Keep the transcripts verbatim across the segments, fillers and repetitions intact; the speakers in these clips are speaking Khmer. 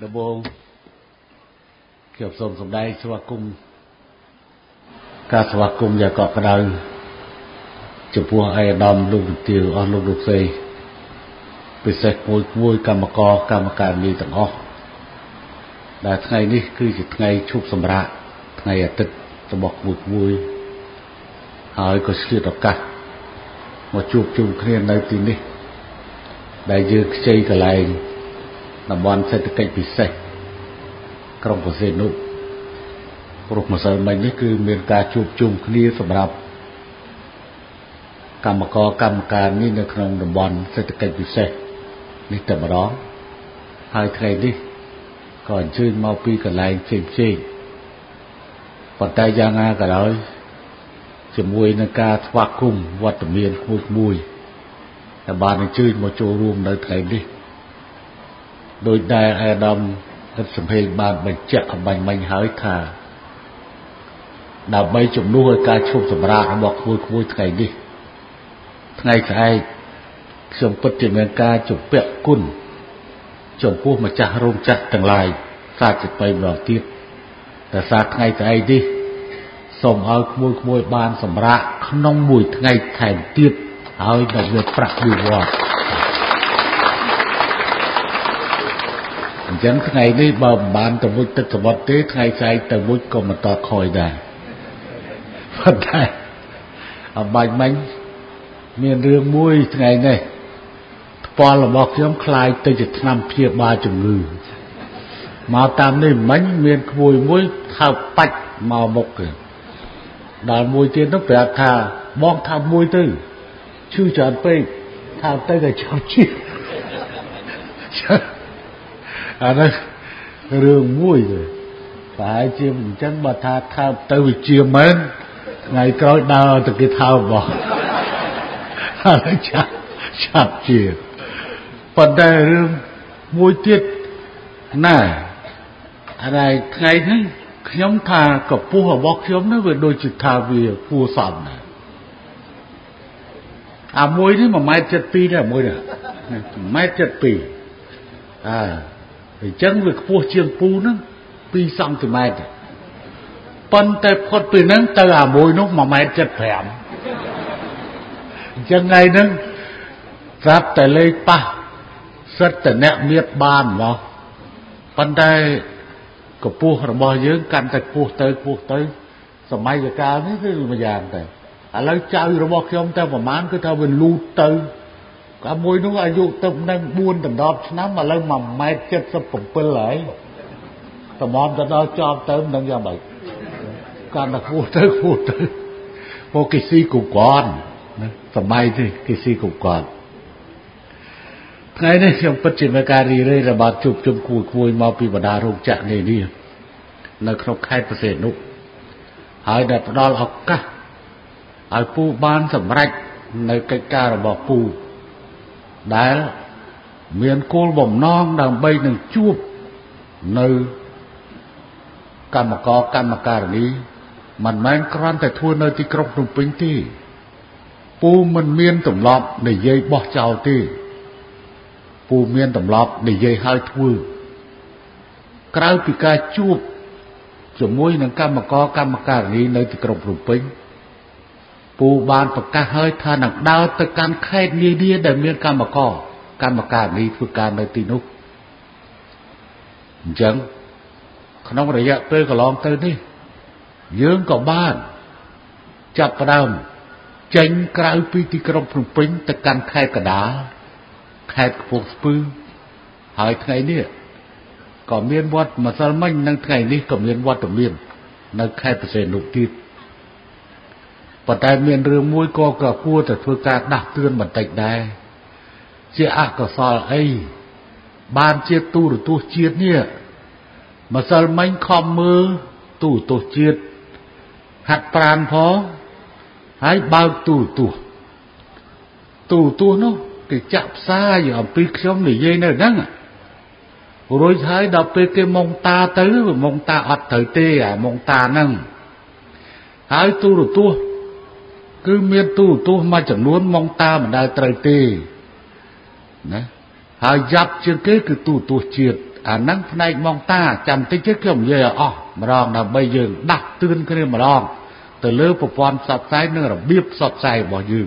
ដំបូងខ្ញុំសូមសម្ដែងស្វាគមន៍ការស្វាគមន៍យ៉ាងកក់ក្ដៅចំពោះឯកឧត្តមលោកវិទាលអស់លោកលោកស្រីពិសេសមួយមួយកម្មករកម្មការនីទាំងអស់ដែលថ្ងៃនេះគឺជាថ្ងៃឈប់សម្រាកថ្ងៃអាទិត្យរបស់មួយមួយហើយក៏ឆ្លៀតឱកាសមកជួបជុំគ្នានៅទីនេះដែលយើងខ្ចីកន្លែងតំបន់សេដ្ឋកិច្ចពិសេសក្រុងបរសេនុព្រោះម្សិលមិញនេះគឺមានការជួបជុំគ្នាសម្រាប់កម្មករកម្មការនេះនៅក្នុងតំបន់សេដ្ឋកិច្ចពិសេសនេះតែម្ដងហើយថ្ងៃនេះក៏អញ្ជើញមកពីកន្លែងផ្សេងផ្សេងប៉ុន្តែយ៉ាងណាក៏ដោយជាមួយនឹងការស្វាគមន៍វត្តមានមួយមួយដែលបានអញ្ជើញមកចូលរួមនៅថ្ងៃនេះដោយដែលអាដាមរិទ្ធសំភេងបានបញ្ជាក់អំបញ្ញមិញហើយថាដើម្បីជំនួសឲ្យការឈប់សម្រាករបស់ក្មួយក្មួយថ្ងៃនេះថ្ងៃស្អែកខ្ញុំពិតជាមានការជំពាក់គុណចំពោះម្ចាស់រោងចក្រទាំងឡាយសាជាថ្មីម្ដងទៀតតែសារថ្ងៃស្អែកនេះសូមឲ្យក្មួយក្មួយបានសម្រាកក្នុងមួយថ្ងៃថែមទៀតហើយដល់វាប្រាក់វិវត្តអញ្ចឹងថ្ងៃនេះបើមិនបានទៅមុជទឹកសមុទ្រទេថ្ងៃស្អែកទៅមុជក៏មិនតខ້ອຍដែរប៉ុន្តែអបាញ់មិញមានរឿងមួយថ្ងៃនេះថ្ពាល់របស់ខ្ញុំคล้ายទៅជាថ្នាំព្យាបាលជំងឺមកតាមនេះមិញមានក្មួយមួយថើបបាច់មកមុខគេដល់មួយទៀតនោះប្រាប់ថាបងថាមួយទៅឈឺច្រើនពេកថាទៅតែចោលជិះអានេះរឿងមួយទៅប្រហែលជាអញ្ចឹងបើថាថើបទៅវិជាមែនថ្ងៃក្រោយដើរទៅគេថើបបងហើយចាប់ចាប់ជាប៉ុន្តែរឿងមួយទៀតណាអានេះថ្ងៃនេះខ្ញុំថាកម្ពស់របស់ខ្ញុំនោះវាដូចជាថាវាគួរសមណាស់អាមួយនេះ មួយម៉ែត្រ เจ็ดสิบពីរ ដែរមួយនេះ មួយម៉ែត្រ เจ็ดสิบពីរ អើអញ្ចឹងវាខ្ពស់ជាងពូហ្នឹងពីរសង់ទីម៉ែត្រប៉ុន្តែផុតពីហ្នឹងទៅអាមួយនោះ មួយម៉ែត្រ เจ็ดสิบห้า អញ្ចឹងថ្ងៃហ្នឹងស្រាប់តែលេខប៉ះសិតតែអ្នកមៀតបានមកប៉ុន្តែកម្ពស់របស់យើងកាន់តែខ្ពស់ទៅខ្ពស់ទៅសម័យកាលនេះគឺមួយយ៉ាងទៅឥឡូវចៅរបស់ខ្ញុំតែប្រហែលគឺថាវាលូតទៅក៏មួយនោះអាយុទៅនឹងបួនដណ្ដប់ឆ្នាំឥឡូវ មួយម៉ែត្រ เจ็ดสิบเจ็ด ហើយតម្រាំទៅដល់ចប់ទៅមិនដឹងយ៉ាងម៉េចកាន់តែខ្ពស់ទៅខ្ពស់ទៅពួកគេស៊ីគ្រប់គ្រាន់ណាសម័យនេះគេស៊ីគ្រប់គ្រាន់ថ្ងៃនេះខ្ញុំពិតជាមានការរីករាយរបស់ជួបជុំគួយគួយមកពីបណ្ដារោងចក្រនេះនេះនៅក្នុងខេត្តបរសេនុហើយដែលផ្ដល់ឱកាសឲ្យពូបានសម្រេចនៅកិច្ចការរបស់ពូដែលមានគោលបំណងដើម្បីនឹងជួបនៅកម្មករកម្មការិនីមិនមែនគ្រាន់តែធ្វើនៅទីក្រុងភ្នំពេញទេពូមិនមានទម្លាប់និយាយបោះចោលទេពូមានទម្លាប់និយាយឲ្យធ្វើក្រៅពីការជួបជាមួយនឹងកម្មករកម្មការិនីនៅទីក្រុងភ្នំពេញពូបានប្រកាសឲ្យថានឹងដើរទៅកាន់ខេត្តនានាដែលមានកម្មករកម្មការិនីធ្វើការនៅទីនោះអញ្ចឹងក្នុងរយៈពេលកន្លងទៅនេះយើងក៏បានចាប់ផ្ដើមចេញក្រៅពីទីក្រុងភ្នំពេញទៅកាន់ខេត្តកណ្ដាលខេត្តកំពង់ស្ពឺហើយថ្ងៃនេះក៏មានវត្តម្សិលមិញនិងថ្ងៃនេះក៏មានវត្តមាននៅខេត្តបរសេនុទៀតប៉ុន្តែមានរឿងមួយក៏ក៏គួរតែធ្វើការដាស់តឿនបន្តិចដែរជាអកុសលអីបានជាទូរទស្សន៍ជាតិនេះម្សិលមិញខំមើលទូរទស្សន៍ជាតិហាត់ប្រាណផងហើយបើកទូរទស្សន៍ទូរទស្សន៍នោះគេចាក់ផ្សាយអំពីខ្ញុំនិយាយនៅហ្នឹងរួចហើយដល់ពេលគេម៉ុងតាទៅម៉ុងតាអត់ត្រូវទេអាម៉ុងតាហ្នឹងហើយទូរទស្សន៍គឺមានទូរទស្សន៍មួយចំនួនម៉ុងតាមិនដែលត្រូវទេណាហើយយ៉ាប់ជាងគេគឺទូរទស្សន៍ជាតិអាហ្នឹងផ្នែកម៉ងតាចាំតិចទៀតខ្ញុំនិយាយអស់ម្ដងដើម្បីយើងដាស់តឿនគ្នាម្ដងទៅលើប្រព័ន្ធផ្សព្វផ្សាយនិងរបៀបផ្សព្វផ្សាយរបស់យើង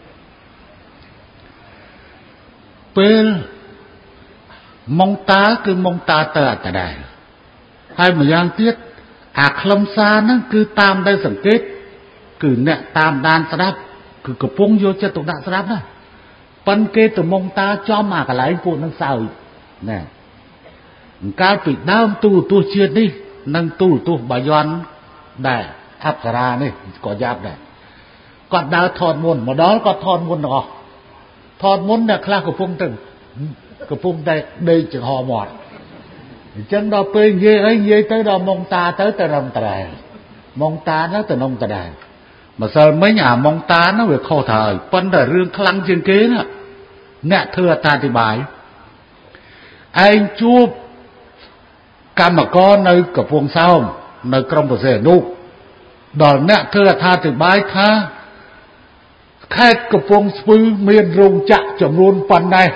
ពេលម៉ងតាគឺម៉ងតាទៅអត្តដែរហើយម្យ៉ាងទៀតអាខ្លឹមសារហ្នឹងគឺតាមដែលសង្កេតគឺអ្នកតាមដានស្ដាប់គឺកំពុងយកចិត្តទុកដាក់ស្ដាប់ណាប៉ុន្តែគេទៅម៉ងតាចំអាកន្លែងពួកនឹងសើចណាកាលពីដើមទូរទស្សន៍ជាតិនេះនិងទូរទស្សន៍បាយ័នដែរអប្សរានេះក៏យ៉ាប់ដែរគាត់ដើរថតមុនមកដល់គាត់ថតមុនទាំងអស់ថតមុនអ្នកខ្លះកំពុងទៅកំពុងតែដេកចង្ហមាត់អញ្ចឹងដល់ពេលនិយាយអីនិយាយទៅដល់ម៉ងតាទៅទៅរំតរែម៉ងតានោះទៅនំតដែរម្សិលមិញអាម៉ងតានោះវាខុសទៅហើយប៉ុន្តែរឿងខ្លាំងជាងគេណាអ្នកធ្វើអត្ថាធិប្បាយឯងជួបកម្មករនៅកំពង់សោមនៅក្រុងប្រសេអនុដល់អ្នកធ្វើអត្ថាធិប្បាយថាខេត្តកំពង់ស្ពឺមានរោងចក្រចំនួនប៉ុណ្ណេះ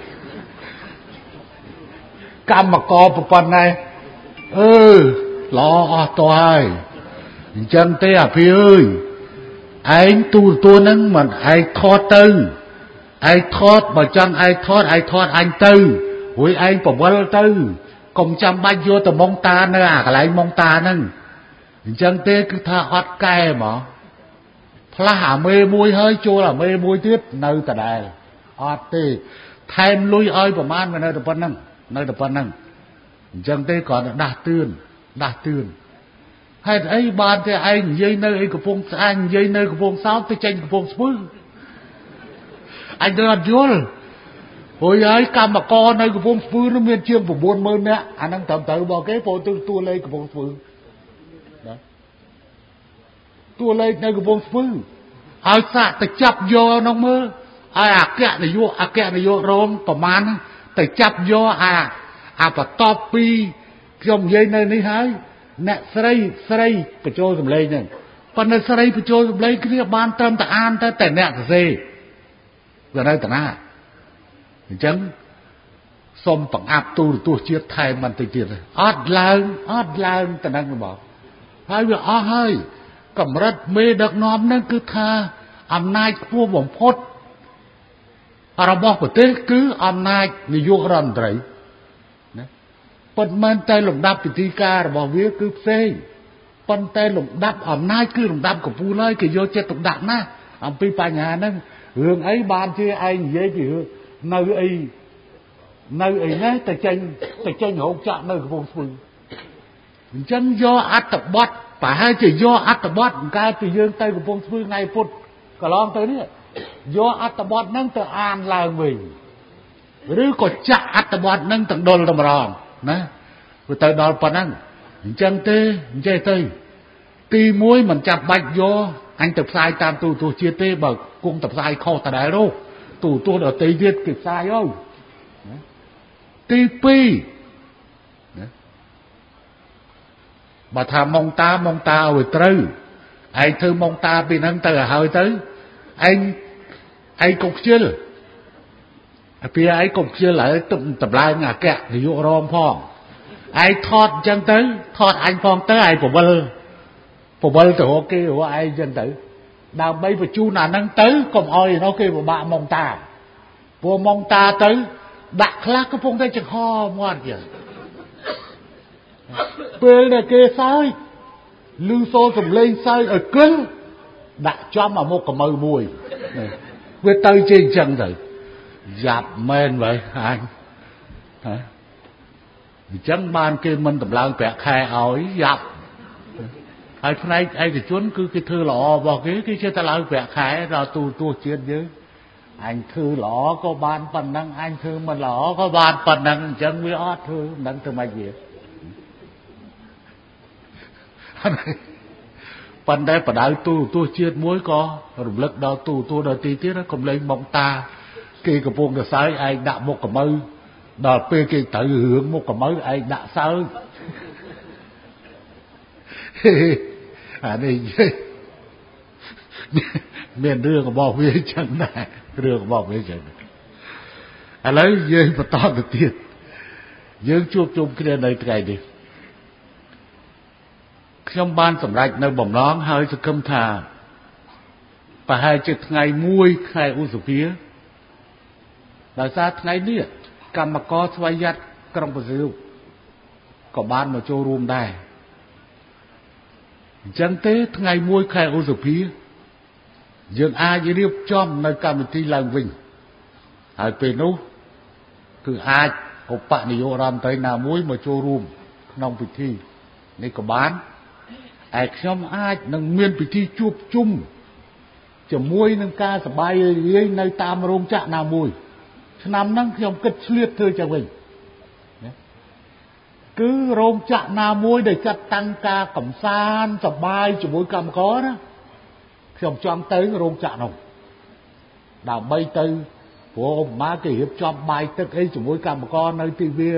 កម្មករប៉ុណ្ណេះអឺល្អអស់តើហើយអញ្ចឹងទេអាភីអើយឯងទូរទស្សន៍ហ្នឹងមិនឯងថតទៅឯងថតបើចង់ឯងថតឯងថតអញទៅរួយឯងប្រវល់ទៅកុំចាំបាច់យកទៅម៉ងតានៅអាកន្លែងម៉ងតាហ្នឹងអញ្ចឹងទេគឺថាអត់កែហ្មងផ្លាស់អាមេមួយហើយចូលអាមេមួយទៀតនៅដដែលអត់ទេថែមលុយឲ្យប្រមាណវានៅតែប៉ុណ្្នឹងនៅតែប៉ុណ្្នឹងអញ្ចឹងទេគាត់ដាស់តឿនដាស់តឿនហេតុអីបានតែឯងនិយាយនៅអីកំពង់ស្អាតនិយាយនៅកំពង់សោមទៅចេញកំពង់ស្ពឺអញទៅអត់យល់ហើយហើយកម្មករនៅកំពង់ស្ពឺនោះមានជាង៩ម៉ឺននាក់អាហ្នឹងត្រឹមត្រូវរបស់គេព្រោះទៅតួលេខកំពង់ស្ពឺណាតួលេខនៅកំពង់ស្ពឺហើយសាក់ទៅចាប់យកនោះមើលឲ្យអគ្គនាយកអគ្គនាយករងប្រមាណទៅចាប់យកអាអាបន្ទាប់ពីខ្ញុំនិយាយនៅនេះហើយអ្នកស្រីស្រីបញ្ចូលសម្លេងហ្នឹងប៉ុន្តែស្រីបញ្ចូលសម្លេងគ្នាបានត្រឹមតែអានតែតែអ្នកសរសេរវានៅតាណាអញ្ចឹងសូមបង្អាប់ទូរទស្សន៍ជាតិថែមបន្តិចទៀតអត់ឡើងអត់ឡើងតំណឹងរបស់ហើយវាអស់ហើយកម្រិតមេដឹកនាំហ្នឹងគឺថាអំណាចខ្ពស់បំផុតរបស់ប្រទេសគឺអំណាចនាយករដ្ឋមន្ត្រីណាប៉ុន្តែតែលំដាប់ពិធីការរបស់វាគឺផ្សេងប៉ុន្តែលំដាប់អំណាចគឺលំដាប់កំពូលហើយគេយកចិត្តទុកដាក់ណាស់អំពីបញ្ហាហ្នឹងរឿងអីបានជាឯងនិយាយពីនៅអីនៅអីណាតែចេញតែចេញរោងចក្រនៅកំពង់ស្ពឺអញ្ចឹងយកអត្ថបទប្រហែលជាយកអត្ថបទកើតពីយើងទៅកំពង់ស្ពឺថ្ងៃពុធកន្លងទៅនេះយកអត្ថបទហ្នឹងទៅអានឡើងវិញឬក៏ចាក់អត្ថបទហ្នឹងទាំងដុលតម្រងណាវាទៅដល់ប៉ុណ្ណឹងអញ្ចឹងទេអញ្ចឹងទៅទីមួយមិនចាំបាច់យកអញទៅផ្សាយតាមទូរទស្សន៍ជាតិទេបើគង់តែផ្សាយខុសតដែលនោះទូរទស្សន៍ដទៃទៀតគេផ្សាយហើយទីពីរណាបើថាម៉ងតាម៉ងតាឲ្យត្រូវឯងធ្វើម៉ងតាពីហ្នឹងទៅឲ្យហើយទៅឯងឯងកុំខ្ជិលពីឯងកុំខ្ជិលហើយទឹកតម្លើងអគ្គនាយករងផងឯងថតអញ្ចឹងទៅថតអញផងទៅឯងប្រវល់ប្រវល់ទៅរកគេរកឯងអញ្ចឹងទៅដើម្បីបញ្ជូនអាហ្នឹងទៅកុំឲ្យនោះគេពិបាកម៉ងតាព្រោះម៉ងតាទៅដាក់ខ្លះកំពុងតែចង្ហមាត់ចឹងពេលដែលគេសើចឮសូរសំឡេងសើចឲ្យគិលដាក់ចំអាមុខកមៅមួយវាទៅជាអញ្ចឹងទៅយ៉ាប់មែនvậyអញហ៎អញ្ចឹងបានគេមិនតម្លើងប្រាក់ខែឲ្យយ៉ាប់ហើយផ្នែកឯកជនគឺគេធ្វើល្អរបស់គេគេចេះតែឡើងប្រាក់ខែដល់ទូទស្សន៍ជាតិយើងអញធ្វើល្អក៏បានប៉ុណ្ណឹងអញធ្វើមិនល្អក៏បានប៉ុណ្ណឹងអញ្ចឹងវាអត់ធ្វើមិនដឹងធ្វើម៉េចវាប៉ុន្តែបដៅទូទស្សន៍ជាតិមួយក៏រំលឹកដល់ទូទស្សន៍ដល់ទីទៀតកុំលេងមកតាគេកំពុងតែសើចឯងដាក់មុខកមៅដល់ពេលគេត្រូវរឿងមុខកមៅឯងដាក់សើចអានេះមានរឿងរបស់វាចឹងដែររឿងរបស់វាចឹងឥឡូវយើងបន្តទៅទៀតយើងជួបជុំគ្នានៅថ្ងៃនេះខ្ញុំបានសម្រេចនៅបំណងហើយសង្ឃឹមថាប្រហែលជាថ្ងៃមួយខែឧសភាដោយសារថ្ងៃនេះកម្មករស្វ័យយ័តក្រុងប្រសិទ្ធក៏បានមកចូលរួមដែរអញ្ចឹងទេថ្ងៃមួយខែឧសភាយើងអាចរៀបចំនៅកម្មវិធីឡើងវិញហើយពេលនោះគឺអាចឧបនាយករដ្ឋមន្ត្រីណាមួយមកចូលរួមក្នុងពិធីនេះក៏បានឯខ្ញុំអាចនឹងមានពិធីជួបជុំជាមួយនឹងការសប្បាយរីករាយនៅតាមរោងចក្រណាមួយឆ្នាំហ្នឹងខ្ញុំគិតឆ្លៀតធ្វើចឹងវិញគឺរោងចក្រណាមួយដែលចាត់តាំងការកំសាន្តសប្បាយជាមួយកម្មករណាខ្ញុំចង់ទៅរោងចក្រនោះដើម្បីទៅព្រោះឧបមាគេរៀបចំបាយទឹកអីជាមួយកម្មករនៅទីវា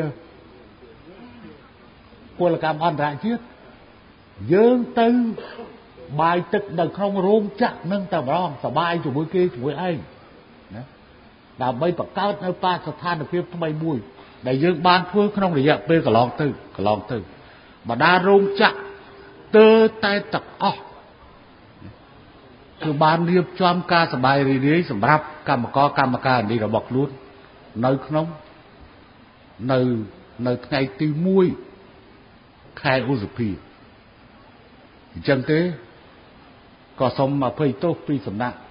ពលកម្មអន្តរជាតិយើងទៅបាយទឹកនៅក្នុងរោងចក្រនឹងតែម្ដងសប្បាយជាមួយគេជាមួយឯងណាដើម្បីបង្កើតនៅបរិស្ថានភាពថ្មីមួយដែលយើងបានធ្វើក្នុងរយៈពេលកន្លងទៅកន្លងទៅបដារោងចក្រទៅតែទាំងអស់គឺបានរៀបចំការសប្បាយរីករាយសម្រាប់កម្មករកម្មការនេះរបស់ខ្លួននៅក្នុងនៅនៅថ្ងៃទីមួយខែឧសភាអញ្ចឹងទេក៏សូមអភ័យទោសពីសំណាក់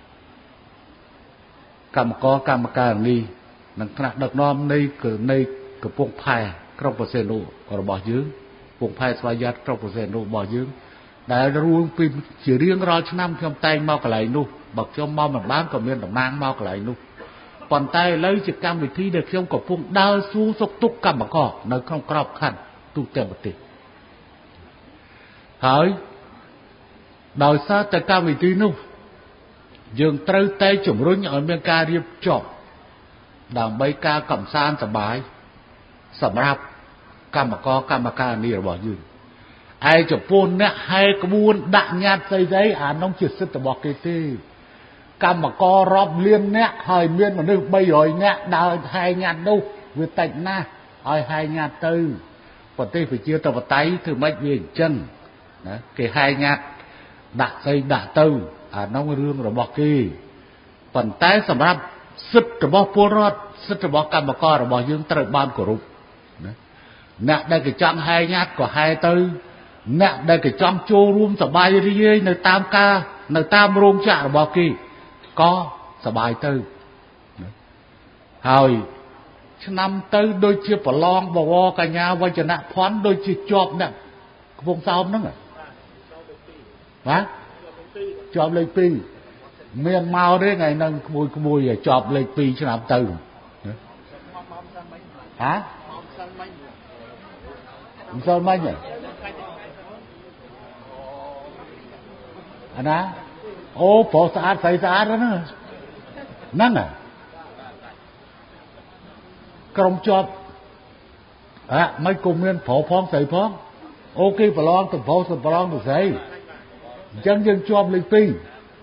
កម្មករកម្មការនេះនឹងថ្នាក់ដឹកនាំនៃនៃកំពង់ផែក្រុងប្រសេនុរបស់យើងកំពង់ផែស្វ័យយ័តក្រុងប្រសេនុរបស់យើងដែលរួមពីជារៀងរាល់ឆ្នាំខ្ញុំតែងមកកន្លែងនោះបើខ្ញុំមកមិនបានក៏មានតំណាងមកកន្លែងនោះប៉ុន្តែឥឡូវជាកម្មវិធីដែលខ្ញុំកំពុងដើរសួរសុខទុក្ខកម្មករនៅក្នុងក្របខ័ណ្ឌទូទាំងប្រទេសហើយដោយសារតែកម្មវិធីនោះយើងត្រូវតែជំរុញឲ្យមានការរៀបចំដើម្បីការកំសាន្តសប្បាយសម្រាប់កម្មករកម្មការនេះរបស់យើងឯចំពោះអ្នកហែក្បួនដាក់ញត្តិស្អីស្អីអានោះជាសិទ្ធិរបស់គេទេកម្មកររាប់លានអ្នកហើយមានមនុស្សបីរយនាក់ដើរហែញត្តិនោះវាតិចណាស់ឲ្យហែញត្តិទៅប្រទេសប្រជាធិបតេយ្យធ្វើម៉េចវាអញ្ចឹងណាគេហែញត្តិដាក់ស្អីដាក់ទៅអានោះរឿងរបស់គេប៉ុន្តែសម្រាប់សិទ្ធិរបស់ពលរដ្ឋសិទ្ធិរបស់កម្មកររបស់យើងត្រូវបានគោរពណាអ្នកដែលគេចង់ហែញត្តិក៏ហែទៅអ្នកដែលគេចង់ចូលរួមសប្បាយរីករាយនៅតាមការនៅតាមរោងចក្ររបស់គេក៏សប្បាយទៅហើយឆ្នាំទៅដូចជាប្រឡងបវរកញ្ញាវចនៈភ័ណ្ឌដូចជាជាប់អ្នកកំពង់សោមហ្នឹងបាទជាប់លេខពីរមានមកទេថ្ងៃហ្នឹងក្មួយក្មួយជាប់លេខពីរឆ្នាំទៅហ៎មិនសូវមិញអាណាអូប្រុសស្អាតស្រីស្អាតហ្នឹងហ្នឹងក្រុមជាប់ហ่ะមិនគុំមានប្រុសផងស្រីផងអូគេប្រឡងទៅប្រុសទៅប្រឡងទៅស្រីអញ្ចឹងយើងជាប់លេខពីរ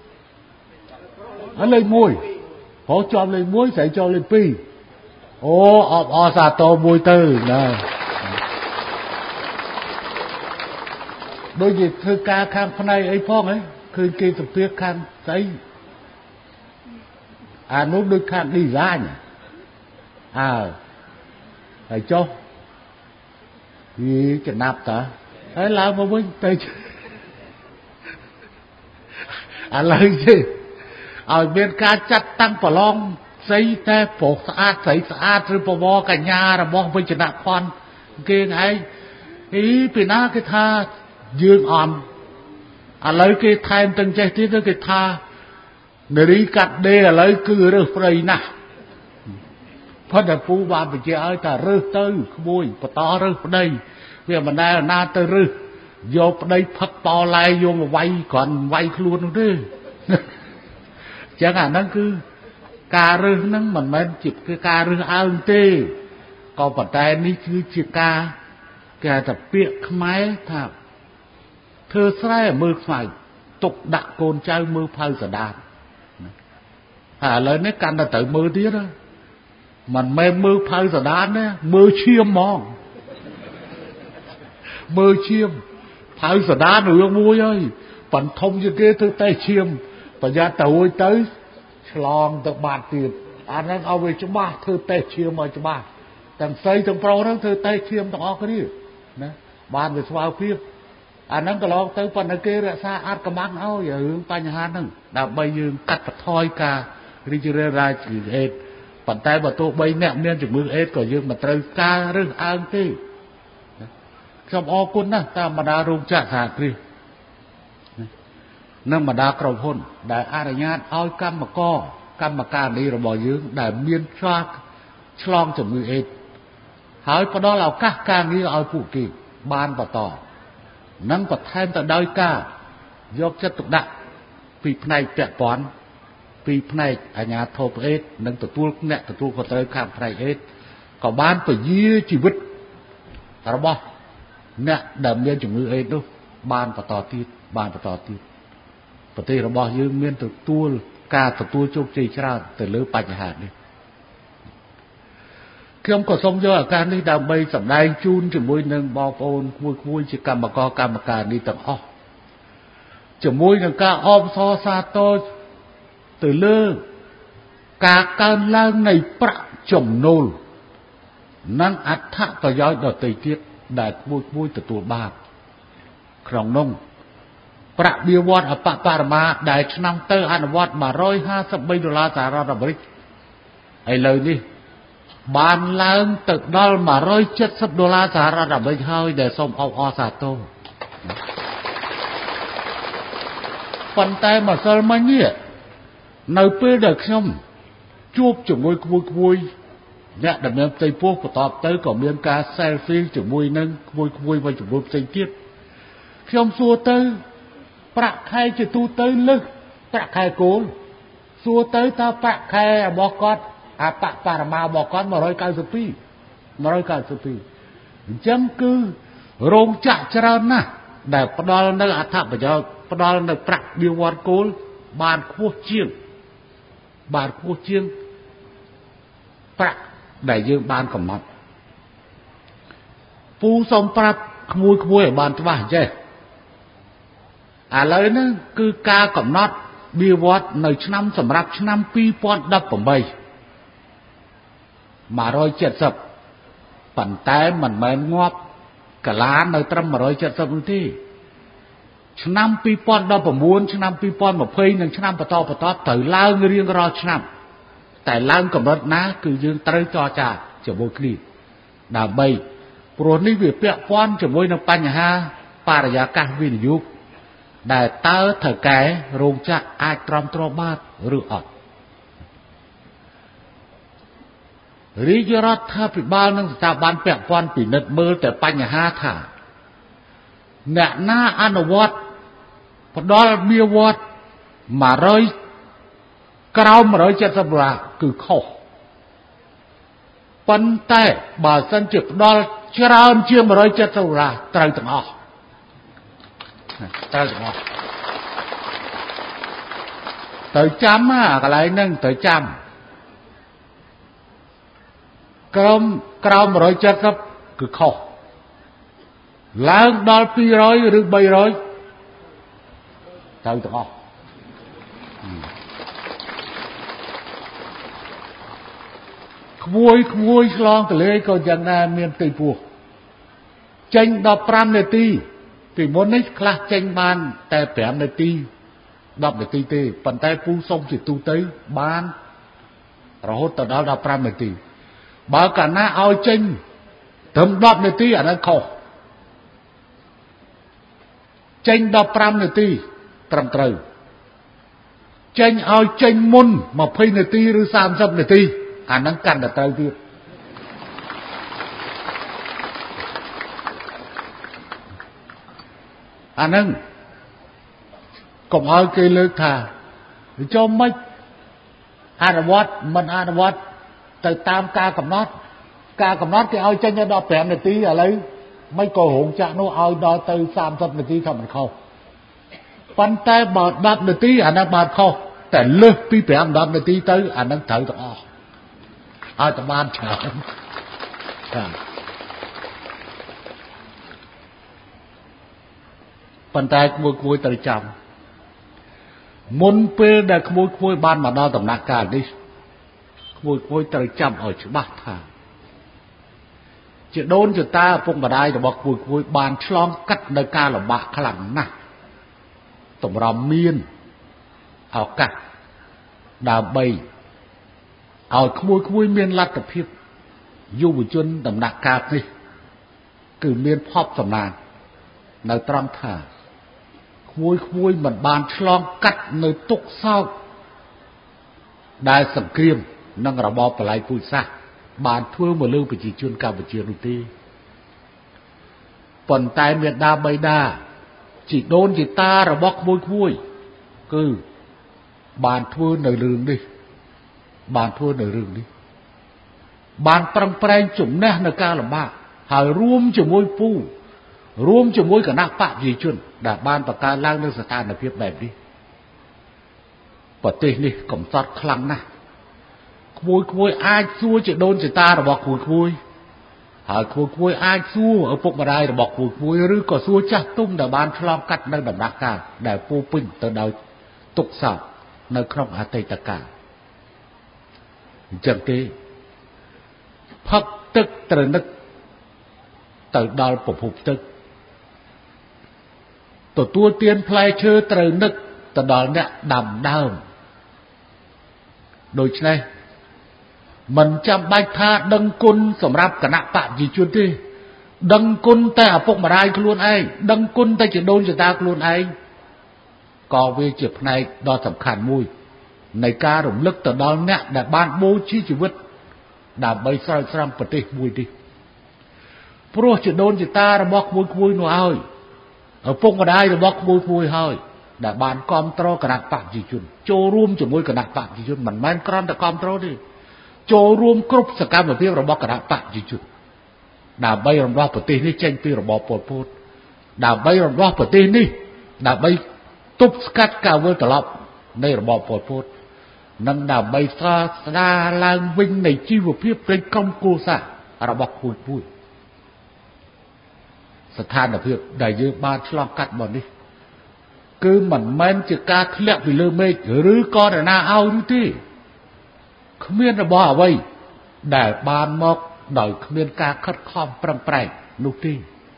ហើយលេខមួយប្រុសជាប់លេខមួយស្រីជាប់លេខពីរអូអបអសាទរមួយទៅណាដូចជាធ្វើការខាងផ្នែកអីផងហ៎ឃើញគេសម្ភាសខាងស្អីអានោះដូចខាង design អើហើយចុះយីចំណាប់តាហើយឡើងមកវិញទៅឥឡូវទេឲ្យមានការចាត់តាំងប្រឡងស្អីតែប្រុសស្អាតស្រីស្អាតឬបវរកញ្ញារបស់វិជ្ជនភ័ណ្ឌគេឯងអីពីណាគេថាយើងអន់ឥឡូវគេថែមទាំងចេះទៀតគេថានារីកាត់ដេរឥឡូវគឺរើសព្រៃណាស់ផុតតែពូបានបញ្ជាក់ឲ្យថារើសទៅក្មួយបន្តរើសប្តីវាមិនដែលណាទៅរើសយកប្តីផឹកប៉ោឡែយកមកវាយគ្រាន់វាយខ្លួននោះទេចឹងអាហ្នឹងគឺការរើសហ្នឹងមិនមែនជាការរើសអើងទេក៏ប៉ុន្តែនេះគឺជាការគេថាពាក្យខ្មែរថាធ្វើស្រែមើលខ្មៅទុកដាក់កូនចៅមើលផៅសដានហើយឥឡូវនេះកាន់តែត្រូវមើលទៀតមិនមែនមើលផៅសដានទេមើលឈាមហ្មង mơ chiêm pháo sả đá nửa muối ơi phần thông như kia thứ tay chiêm và ra tàu tới lòng tập bạt tiền anh đang ao về cho ba thứ tay chiêm mà cho ba thằng xây thằng pro đó thứ tay chiêm thằng o cái đi nè bàn về sao phim anh đang cái lo tới phần kia là xa át cái mắc áo giờ hướng tay nhà hát nâng đã bây giờ cắt vật thoi cả đi chơi ra chỉ hết phần tay mà tôi bây nẹm nên chỉ mưa hết còn dương mà trời ca rừng an tê trong o quân đó ta mà đã rung chặt hạt đi nâng mà đã cầu hôn đại a nhát ao cam mà co cam mà ca đi rồi bỏ dương đại miên choa chlong chỉ mưa hết hỏi có đó là các ca nghĩ ao phụ kỳ ban và tỏ nâng có thêm ta đôi ca dọc chất tục đại vì này vẹn toán vì này ở nhà thô hết nâng tự tu nè tự tu có tới khám này hết có ban phải dí chỉ vứt ta bỏ nè đầm miên chủng ngữ hết đâu ban và tỏ tiết ban và tỏ tiết và tì nó bỏ dương miên tự tu ca tự tu chốc chì ra từ lứa bạch hạt đi khi ông có xong cho ở ca đi đàm bây sẵn đai chun chỉ môi nâng bò ôn vui vui chỉ cầm mà co cầm mà cả đi tầng ho chỉ môi nâng ca ôm so xa tôi từ lơ cả can lang này bạc chồng nôn năng ắt thạ tỏ giói đỏ tây tiết đại vui vui từ tuổi bạc khổng nông bạc bia vọt ở bạc bà mà đại năm tơ ăn vọt mà rồi ha sắp bây đô la trả ra đà bích hay lời đi bàn lang tự đó mà rồi chất sắp đô la trả ra đà bích hơi để xong ông o xà tô phần tay mà sơ mà nhỉ nơi bê được không chuốc cho môi vui vui nhạc đầm em tây phố của tọp tới còn miếng ca selfie cho môi nâng vui vui và cho môi tây tiết khi ông xua tới bạc khai cho tu tới lưng bạc khai cố xua tới ta bạc khai bó con à bạc bà mà bó con mà rồi cao sụp đi mà rồi cao sụp đi chẳng cứ rôn chạc cho nè để bắt đo nơi ạ thạp bởi cho bắt đo nơi bạc biêu vọt cố bàn khu chiêng bàn khu chiêng bạc đại dương ban cầm mặt phu xong bạc khmui khmui ở bàn cho bà chứ à lời nó cứ ca cầm nót bia vọt nơi năm sầm rạp năm pi pon đập phẩm bay mà rồi chết sập phần tay mình mến ngóp cả lá nơi trăm mà rồi chết sập như thế năm pi pon đập phẩm muôn năm pi pon mà phê nâng năm bà to bà to tới lao người riêng rồi năm tại lao cầm nót ná cứ dương tới cho trà trở vô kỳ đà bay rồi ní việc bẹ pon trở vô nâng bánh ha bà ra các viên dục đại tớ thở cái rung chắc ai trong trò bát rửa ọt lý do đó thơ bị bao nâng ta bán bẹn quan bị nật mơ tại bánh ha thả nẹ na ăn ở vọt và đó là bia vọt mà rơi cao mà rơi chết sắp ra cứ khổ bánh tay bà sân trực đó là trao chưa mà rơi chết sắp ra trời tầng ọ trời tầng ọ tới chăm á cái này nâng tới chăm cao cao mà rơi chết sắp cứ khổ láng đó pi rồi rừng bay rồi trời tầng ọ vui vui long từ lấy câu dân na miền tây phu tranh đọc pram nê ti thì muốn nít class tranh banแต่แปม nê ti đọc nê ti tê phần tay phu xong chỉ tu tới ban rồi từ đó đọc pram nê ti bảo cả na ao tranh thầm đọc nê ti ở đây khổ tranh đọc pram nê ti trầm trời tranh ao tranh môn mà phê nê ti rư sam sâm nê ti à năng cần là trời tiết à năng cũng ở cây lược thà cho mấy Anawat mình Anawat từ tam ca cầm nót ca cầm nót cái ao chân cho đo bẹn này tí ở lấy mấy cô hồn cha nó ao đo từ sam sâm này tí không mình khâu pan tay bọt đập này tí à năng bọt khâuแต่เลิกปีแปมดำในตีเตออันนั้นเถอะต่ออาตมาถามប៉ុន្តែក្មួយក្មួយត្រូវចាំមុនពេលដែលក្មួយក្មួយបានមកដល់ដំណាក់កាលនេះក្មួយក្មួយត្រូវចាំឲ្យច្បាស់ថាជាដូនជាតាឪពុកម្ដាយរបស់ក្មួយក្មួយបានឆ្លងកាត់នៅការលំបាកខ្លាំងណាស់តម្រាំមានឱកាសដើម្បីឲ្យក្មួយក្មួយមានលទ្ធភាពយុវជនដំណាក់កាលនេះគឺមានភ័ព្វសំណាងនៅត្រង់ថាក្មួយក្មួយមិនបានឆ្លងកាត់នៅទុក្ខសោកដែលសង្គ្រាមនិងរបបបល្ល័ង្កពូជសាសន៍បានធ្វើមកលើប្រជាជនកម្ពុជានោះទេប៉ុន្តែមេដាបៃតាជីដូនជីតារបស់ក្មួយក្មួយគឺបានធ្វើនៅរឿងនេះបានធ្វើនៅរឿងនេះបានប្រឹងប្រែងជំនះនៅការលំបាកហើយរួមជាមួយពូរួមជាមួយគណៈបកប្រជាជនដែលបានបង្កើតឡើងនៅស្ថានភាពបែបនេះប្រទេសនេះកំសត់ខ្លាំងណាស់ក្មួយក្មួយអាចសួរជាដូនជាតារបស់ក្មួយក្មួយហើយក្មួយក្មួយអាចសួរឪពុកម្ដាយរបស់ក្មួយក្មួយឬក៏សួរចាស់ទុំដែលបានឆ្លងកាត់នៅដំណាក់កាលដែលពោពេញទៅដោយទុក្ខសោកនៅក្នុងអតីតកាលអញ្ចឹងទេផឹកទឹកត្រនឹកទៅដល់ប្រភពទឹកទទួលទានផ្លែឈើត្រូវនឹកទៅដល់អ្នកដាំដើមដូច្នេះមិនចាំបាច់ថាដឹងគុណសម្រាប់គណៈបកប្រជាជនទេដឹងគុណតែឪពុកម្ដាយខ្លួនឯងដឹងគុណតែជាដូនជាតាខ្លួនឯងក៏វាជាផ្នែកដ៏សំខាន់មួយនៃការរំលឹកទៅដល់អ្នកដែលបានបូជាជីវិតដើម្បីស្រោចស្រង់ប្រទេសមួយនេះព្រោះជាដូនជាតារបស់ក្មួយក្មួយនោះហើយឪពុកម្ដាយរបស់ក្មួយក្មួយហើយដែលបានគ្រប់គ្រងគណៈបកប្រជាជនចូលរួមជាមួយគណៈបកប្រជាជនមិនមែនគ្រាន់តែគ្រប់គ្រងទេចូលរួមគ្រប់សកម្មភាពរបស់គណៈបកប្រជាជនដើម្បីរំដោះប្រទេសនេះចេញពីរបបប៉ុលពតដើម្បីរំដោះប្រទេសនេះដើម្បីទប់ស្កាត់ការវិលត្រឡប់នៃរបបប៉ុលពតនិងដើម្បីស្ដារស្ដារឡើងវិញនៃជីវភាពព្រៃក្រុមគូសារបស់គូគួយស្ថានភាពដែលយើងបានឆ្លងកាត់មកនេះគឺមិនមែនជាការធ្លាក់ពីលើមេឃឬក៏នរណាឲ្យនោះទេគ្មានរបស់អ្វីដែលបានមកដោយគ្មានការខិតខំប្រឹងប្រែងនោះទេ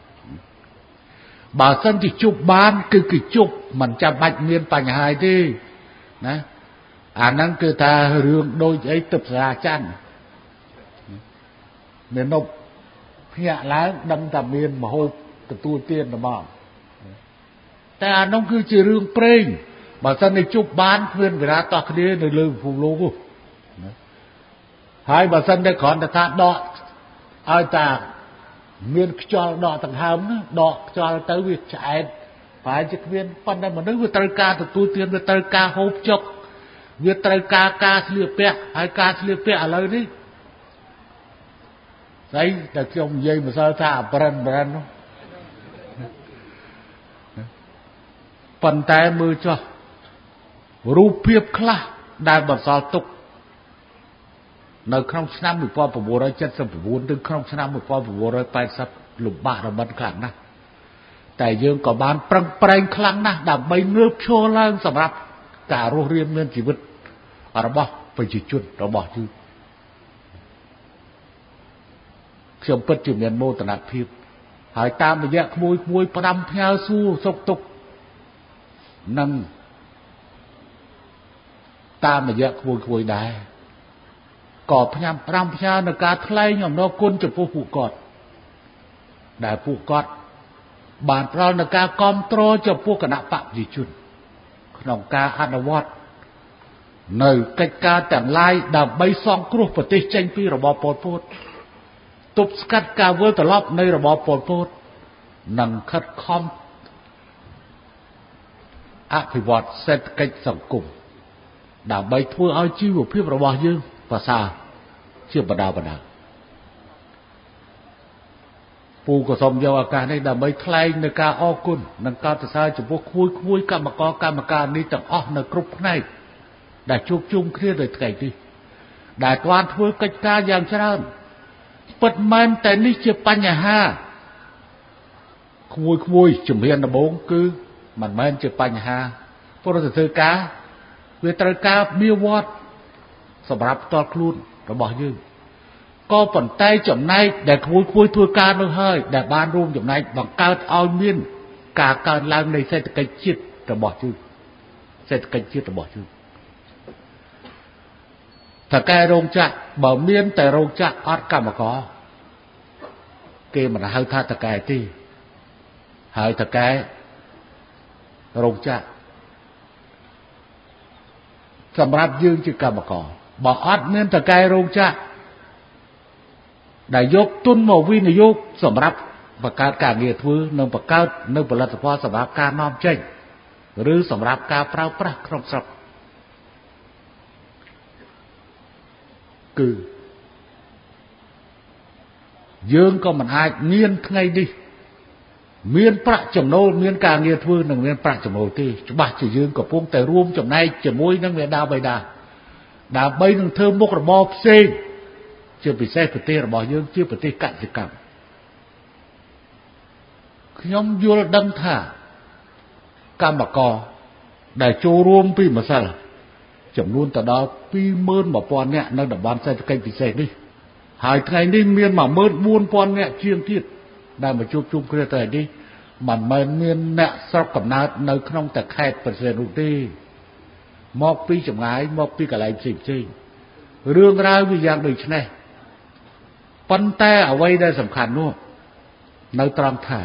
បើសិនជាជប់បានគឺគឺជប់មិនចាំបាច់មានបញ្ហាទេណាអាហ្នឹងគឺថារឿងដូចអីទឹកសារាច័ន្ទមាននប់ភ្ញាក់ឡើងដឹងតែមានមហូបទទួលទានតែមកតែអានោះគឺជារឿងព្រេងបើសិនជាជប់បានគ្មានវិរាតោះគ្នានៅលើពិភពលោកទេហើយបើសិនតែគ្រាន់តែថាដកឲ្យតាមានខ្យល់ដកដង្ហើមណាដកខ្យល់ទៅវាឆ្អែតប្រហែលជាគ្មានប៉ុន្តែមនុស្សវាត្រូវការទទួលទានវាត្រូវការហូបចុកវាត្រូវការការស្លៀកពាក់ហើយការស្លៀកពាក់ឥឡូវនេះស្អីតែខ្ញុំនិយាយម្សិលថាអប្រិនបរិននោះប៉ុន្តែមើលចុះរូបភាពខ្លះដែលបន្សល់ទុកនៅក្នុងឆ្នាំmột nghìn chín trăm bảy mươi chínទៅក្នុងឆ្នាំmột nghìn chín trăm tám mươiលំបាករមិនខ្លាំងណាស់តែយើងក៏បានប្រឹងប្រែងខ្លាំងណាស់ដើម្បីងើបឈរឡើងសម្រាប់ការរស់រានមានជីវិតរបស់ប្រជាជនរបស់យើងខ្ញុំពិតជាមានមោទនភាពហើយតាមរយៈក្មួយក្មួយផ្ដាំផ្ញើសួរសុខទុក្ខនិងតាមរយៈក្មួយក្មួយដែរក៏ផ្ញើផ្ដាំផ្ញើនៅការថ្លែងអំណរគុណចំពោះពួកគាត់ដែលពួកគាត់បានផ្ដល់នៅការគាំទ្រចំពោះគណៈបកប្រជាជនក្នុងការអនុវត្តនៅកិច្ចការទាំងឡាយដើម្បីសង្គ្រោះប្រទេសចេញពីរបបប៉ុលពតទប់ស្កាត់ការវិលត្រឡប់នៃរបបប៉ុលពតនិងខិតខំអភិវឌ្ឍសេដ្ឋកិច្ចសង្គមដើម្បីធ្វើឲ្យជីវភាពរបស់យើងប្រសើរជាបដាបដាពូក៏សូមយកឱកាសនេះដើម្បីថ្លែងនៅការអរគុណនិងកោតសរសើរចំពោះក្មួយក្មួយកម្មករកម្មការនេះទាំងអស់នៅគ្រប់ផ្នែកដែលជួបជុំគ្នានៅថ្ងៃនេះដែលបានធ្វើកិច្ចការយ៉ាងច្រើនពិតមែនតែនេះជាបញ្ហាក្មួយក្មួយជំហានដំបូងគឺមិនមែនជាបញ្ហាព្រោះទៅធ្វើការវាត្រូវការមានវត្តសម្រាប់ផ្ទាល់ខ្លួនរបស់យើងក៏ប៉ុន្តែចំណែកដែលគួយគួយធ្វើការនោះហើយដែលបានរួមចំណែកបង្កើតឲ្យមានការកើនឡើងនៃសេដ្ឋកិច្ចជាតិរបស់យើងសេដ្ឋកិច្ចជាតិរបស់យើងតកែរោងចក្របើមានតែរោងចក្រអត់កម្មករគេមិនហៅថាតកែទេហើយតកែរោងចក្រសម្រាប់យើងជាកម្មករបើអត់មានតកែរោងចក្រដែលយកទុនមកវិនិយោគសម្រាប់បង្កើតការងារធ្វើនិងបង្កើតនៅផលិតផលសម្រាប់ការនាំចេញឬសម្រាប់ការប្រើប្រាស់ក្នុងស្រុកគឺយើងក៏មិនអាចមានថ្ងៃនេះមានប្រាក់ចំណូលមានការងារធ្វើនិងមានប្រាក់ចំណូលទេច្បាស់ជាយើងកំពុងតែរួមចំណែកជាមួយនឹងមេដាបៃតាដើម្បីនឹងធ្វើមុខរបរផ្សេងជាពិសេសប្រទេសរបស់យើងជាប្រទេសកសិកម្មខ្ញុំយល់ដឹងថាកម្មករដែលចូលរួមពីម្សិលចំនួនទៅដល់ ពីរម៉ឺនមួយពាន់នាក់នៅតំបន់សេដ្ឋកិច្ចពិសេសនេះហើយថ្ងៃនេះមាន មួយម៉ឺនបួនពាន់នាក់ជាងទៀតដែលមកជួបជុំគ្នាទៅនេះមិនមែនមានអ្នកស្រុកកំណើតនៅក្នុងតែខេត្តប្រសេនោះទេមកពីចម្ងាយមកពីកន្លែងផ្សេងផ្សេងរឿងរ៉ាវវាយ៉ាងដូចនេះប៉ុន្តែអ្វីដែលសំខាន់នោះនៅត្រង់ថា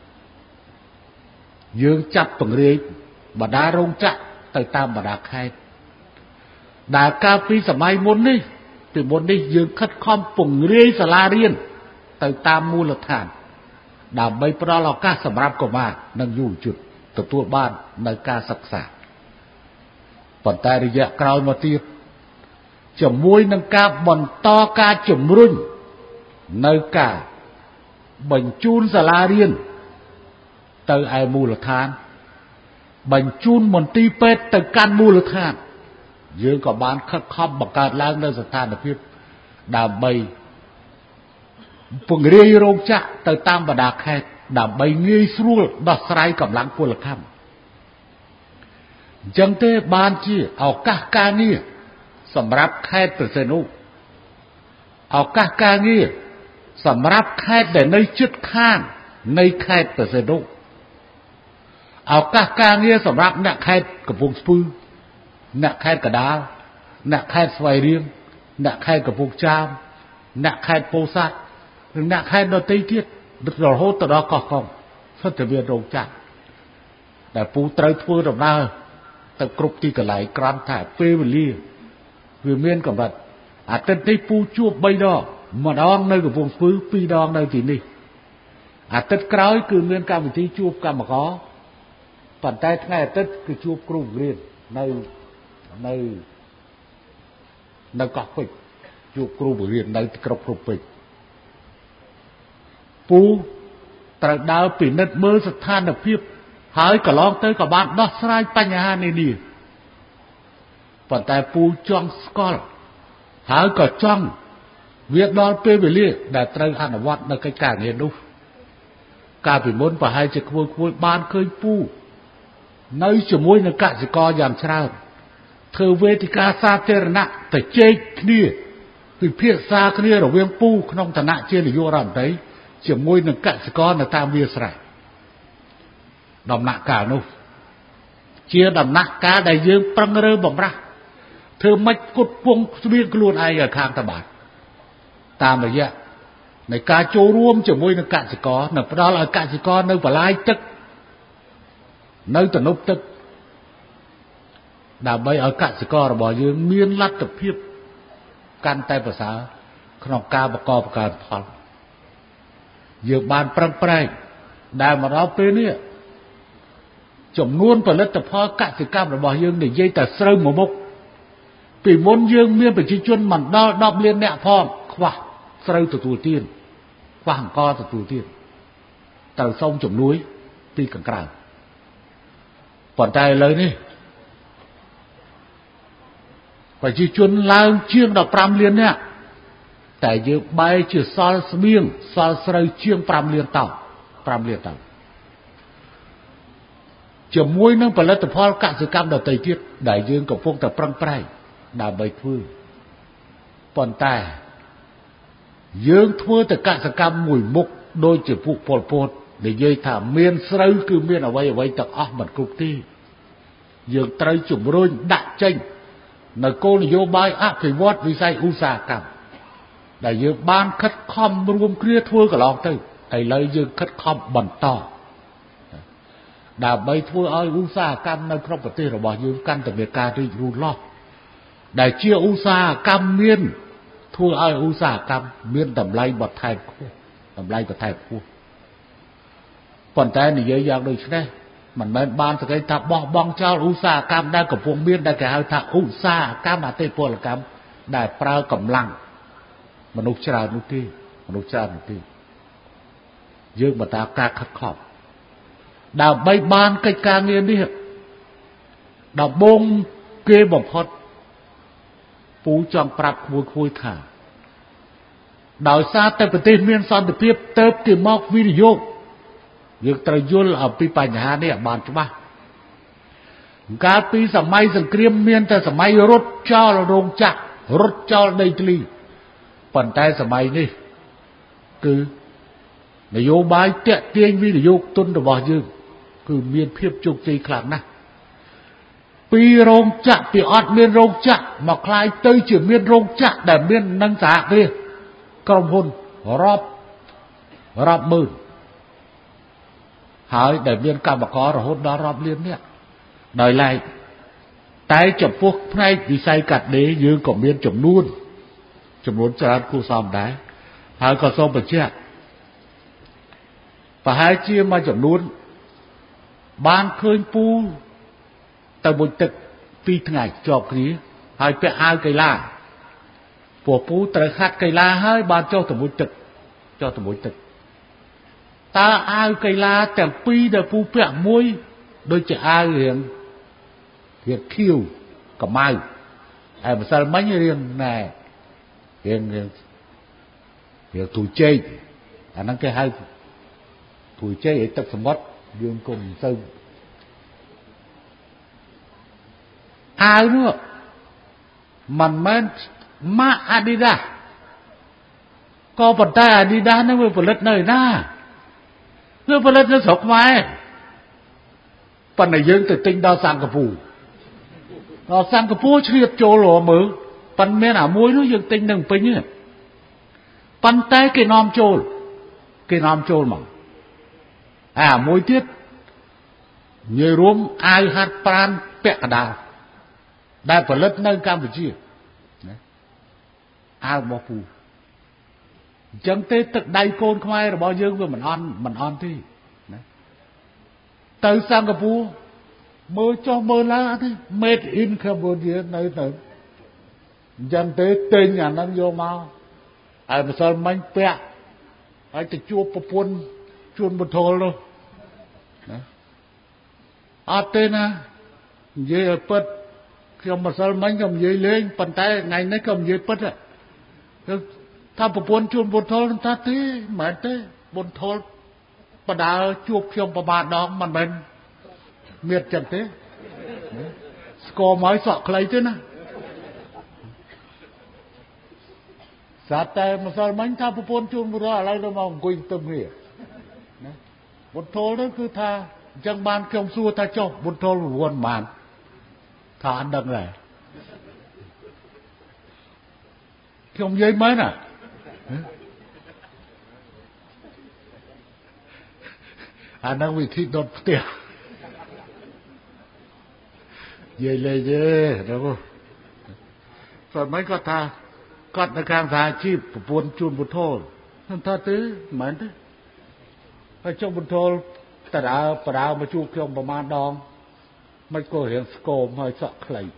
យើងចាប់ពង្រាយបដារោងចក្រទៅតាមបដាខេត្តដែលកាលពីសម័យមុននេះពីមុននេះយើងខិតខំពង្រាយសាលារៀនទៅតាមមូលដ្ឋានដើម្បីផ្ដល់ឱកាសសម្រាប់កុមារនិងយុវជនទទួលបាននៅការសិក្សាប៉ុន្តែរយៈក្រោយមកទៀតជាមួយនឹងការបន្តការជំរុញនៅការបញ្ជូនសាលារៀនទៅឯមូលដ្ឋានបញ្ជូនមន្ទីរពេទ្យទៅកាន់មូលដ្ឋានយើងក៏បានខិតខំបង្កើតឡើងនៅស្ថានភាពដើម្បីពង្រាយរោងចក្រទៅតាមបណ្ដាខេត្តដើម្បីងាយស្រួលដោះស្រាយកម្លាំងពលកម្មអញ្ចឹងទេបានជាឱកាសការងារសម្រាប់ខេត្តប្រសេនុឱកាសការងារសម្រាប់ខេត្តដែលនៅជិតខាងនៃខេត្តប្រសេនុឱកាសការងារសម្រាប់អ្នកខេត្តកំពង់ស្ពឺអ្នកខេត្តកណ្ដាលអ្នកខេត្តស្វាយរៀងអ្នកខេត្តកំពង់ចាមអ្នកខេត្តពោធិ៍សាត់និងអ្នកខេត្តដទៃទៀតរហូតទៅដល់កោះកុងសុទ្ធតែមានរោងចក្រដែលពូត្រូវធ្វើដំណើរទៅគ្រប់ទីកន្លែងក្រំថាពេលវេលាវាមានកម្រិតអាទិត្យនេះពូជួបបីដងម្ដងនៅកំពង់ស្ពឺពីរដងនៅទីនេះអាទិត្យក្រោយគឺមានកម្មវិធីជួបកម្មករប៉ុន្តែថ្ងៃអាទិត្យគឺជួបគ្រូបង្រៀននៅនៅនៅកោះពេជ្រជួបគ្រូបង្រៀននៅក្រុងភ្នំពេញពូត្រូវដើរពិនិត្យមើលស្ថានភាពហើយកន្លងទៅក៏បានដោះស្រាយបញ្ហានេះនេះប៉ុន្តែពូចង់ស្គាល់ហើយក៏ចង់វាដល់ពេលវេលាដែលត្រូវអនុវត្តនៅកិច្ចការងារនោះកាលពីមុនប្រហែលជាក្មួយៗបានឃើញពូនៅជាមួយនឹងកសិករយ៉ាងច្រើនធ្វើវេទិកាសាធារណៈទៅជែកគ្នាពិភាក្សាគ្នារវាងពូក្នុងឋានៈជានាយករដ្ឋមន្ត្រីជាមួយនឹងកសិករនៅតាមវាលស្រែដំណាក់កាលនោះជាដំណាក់កាលដែលយើងប្រឹងរើបំរាស់ធ្វើម៉េចគត់ពងស្បៀងខ្លួនឯងឲ្យខាងតបាត់តាមរយៈនៃការចូលរួមជាមួយនឹងកសិករនិងផ្ដល់ឲ្យកសិករនៅបន្លាយទឹកនៅទំនប់ទឹកដើម្បីឲ្យកសិកររបស់យើងមានលទ្ធភាពកាន់តែប្រសើរក្នុងការបង្កបង្កើនផលយើងបានប្រឹងប្រែងដែលមកដល់ពេលនេះចំនួនផលិតផលកសិកម្មរបស់យើងនិយាយតែស្រូវមួយមុខពីមុនយើងមានប្រជាជនមិនដល់ដប់លានអ្នកផងខ្វះស្រូវទទួលទានខ្វះអង្ករទទួលទានត្រូវសូមជំនួយពីខាងក្រៅប៉ុន្តែឥឡូវនេះប្រជាជនឡើងជាងដប់ប្រាំលាននាក់តែយើងបែរជាសល់ស្បៀងសល់ស្រូវជាងប្រាំលានតោនប្រាំលានតោនជាមួយនឹងផលិតផលកសិកម្មដទៃទៀតដែលយើងកំពុងតែប្រឹងប្រែងដើម្បីធ្វើប៉ុន្តែយើងធ្វើតែកសិកម្មមួយមុខដូចជាពួកពលពតនិយាយថាមានស្រូវគឺមានអ្វីអ្វីទាំងអស់មិនគ្រប់ទេយើងត្រូវជំរុញដាក់ចេញនៅគោលនយោបាយអភិវឌ្ឍវិស័យឧស្សាហកម្មដែលយើងបានខិតខំរួមគ្នាធ្វើកន្លងទៅឥឡូវយើងខិតខំបន្តដើម្បីធ្វើឲ្យឧស្សាហកម្មនៅក្នុងប្រទេសរបស់យើងកាន់តែមានការរីករូតលាស់ដែលជាឧស្សាហកម្មមានធ្វើឲ្យឧស្សាហកម្មមានតម្លៃបន្ថែមខ្ពស់តម្លៃបន្ថែមខ្ពស់ប៉ុន្តែនិយាយយ៉ាងដូចនេះមិនមែនបានសក្តិថាបោះបង់ចោលឧស្សាហកម្មដែលកំពុងមានដែលគេហៅថាឧស្សាហកម្មអតិពលកម្មដែលប្រើកម្លាំងមនុស្សច្រើននោះទេមនុស្សច្រើននោះទេយើងបន្តការខិតខំដើម្បីបានកិច្ចការងារនេះដំបូងគេបំផុតពូចង់ប្រាប់ក្មួយក្មួយថាដោយសារតែប្រទេសមានសន្តិភាពទៅគេមកវិនិយោគយើងត្រូវយល់អំពីបញ្ហានេះឲ្យបានច្បាស់កាលពីសម័យសង្គ្រាមមានតែសម័យរត់ចោលរោងចក្ររត់ចោលដីធ្លីប៉ុន្តែសម័យនេះគឺនយោបាយតាក់ទាញវិនិយោគទុនរបស់យើងគឺមានភាពជោគជ័យខ្លាំងណាស់ពីរោងចក្រពីអត់មានរោងចក្រមកคล้ายទៅជាមានរោងចក្រដែលមាននឹងសហគ្រាសក្រុមហ៊ុនរាប់រាប់ម៉ឺនហើយដែលមានកម្មកររហូតដល់រាប់លាននាក់ដោយឡែកតែចំពោះផ្នែកវិស័យកាត់ដេរយើងក៏មានចំនួនចំនួនច្រើនគួរសមដែរហើយក៏សូមបញ្ជាក់ប្រហែលជាមួយចំនួនបានឃើញពូទៅមុជទឹកពីរថ្ងៃជាប់គ្នាហើយពាក់អាវកីឡាពួកពូត្រូវហាត់កីឡាហើយបានចុះទៅមុជទឹកចុះទៅមុជទឹកតើអាវកីឡាទាំងពីរដែលពូពាក់មួយដូចជាអាវរៀងរៀងខៀវកម្ៅហើយម្សិលមិញរៀងណែរៀងរៀងរៀងទូជែកអាហ្នឹងគេហៅទូជែកឲ្យទឹកសមុទ្រយើងកុំទៅអាវនោះមិនមែនម៉ាក Adidas ក៏ប៉ុន្តែ Adidas ហ្នឹងវាផលិតនៅឯណាវាផលិតនៅស្រុកខ្មែរប៉ុន្តែយើងទៅទិញដល់សិង្ហបុរីដល់សិង្ហបុរីជ្រៀតចូលរមើលប៉ុន្តែមានអាមួយនោះយើងទិញនៅពេញទេប៉ុន្តែគេនាំចូលគេនាំចូលមកអាមួយទៀតនិយាយរួមអាវហាត់ប្រាណពាក់កណ្ដាលដែលផលិតនៅកម្ពុជាណាអាវរបស់ពូអញ្ចឹងទេទឹកដៃកូនខ្មែររបស់យើងវាមិនអន់មិនអន់ទេណាទៅសិង្ហបុរីមើលចុះមើលឡើងអត់ទេ made in Cambodia នៅទៅអញ្ចឹងទេទិញអាហ្នឹងយកមកហើយម្សិលមិញពាក់ហើយទៅជួបប្រពន្ធជួនបុថុលនោះណាអត់ទេណានិយាយឲ្យពិតខ្ញុំម្សិលមិញក៏និយាយលេងប៉ុន្តែថ្ងៃនេះក៏និយាយពិតថាប្រពន្ធជួនបុថុលថាទេមិនមែនទេបុថុលបដើជួបខ្ញុំប្រមាណដងមិនមែនមានចឹងទេស្គមឲ្យសក់ខ្លីទេណាសាតែម្សិលមិញថាប្រពន្ធជួនបុថុលឥឡូវទៅមកអង្គុយទៅគ្នាណាបុថុលនោះគឺថាអញ្ចឹងបានខ្ញុំសួរថាចុះបុថុលរវល់បានថាអត់ដឹងដែរខ្ញុំនិយាយមែនណាអានឹងវិធីដុតផ្ទះនិយាយលេងទេដល់ព្រោះមិនគាត់ថាគាត់នៅខាងសហជីពប្រពន្ធជួនបុថុលខ្ញុំថាទេមិនមែនទេហើយចុះបុថុលតើដើបដើមកជួបខ្ញុំប្រមាណដងមិនក៏រៀងស្គមហើយសក់ខ្លី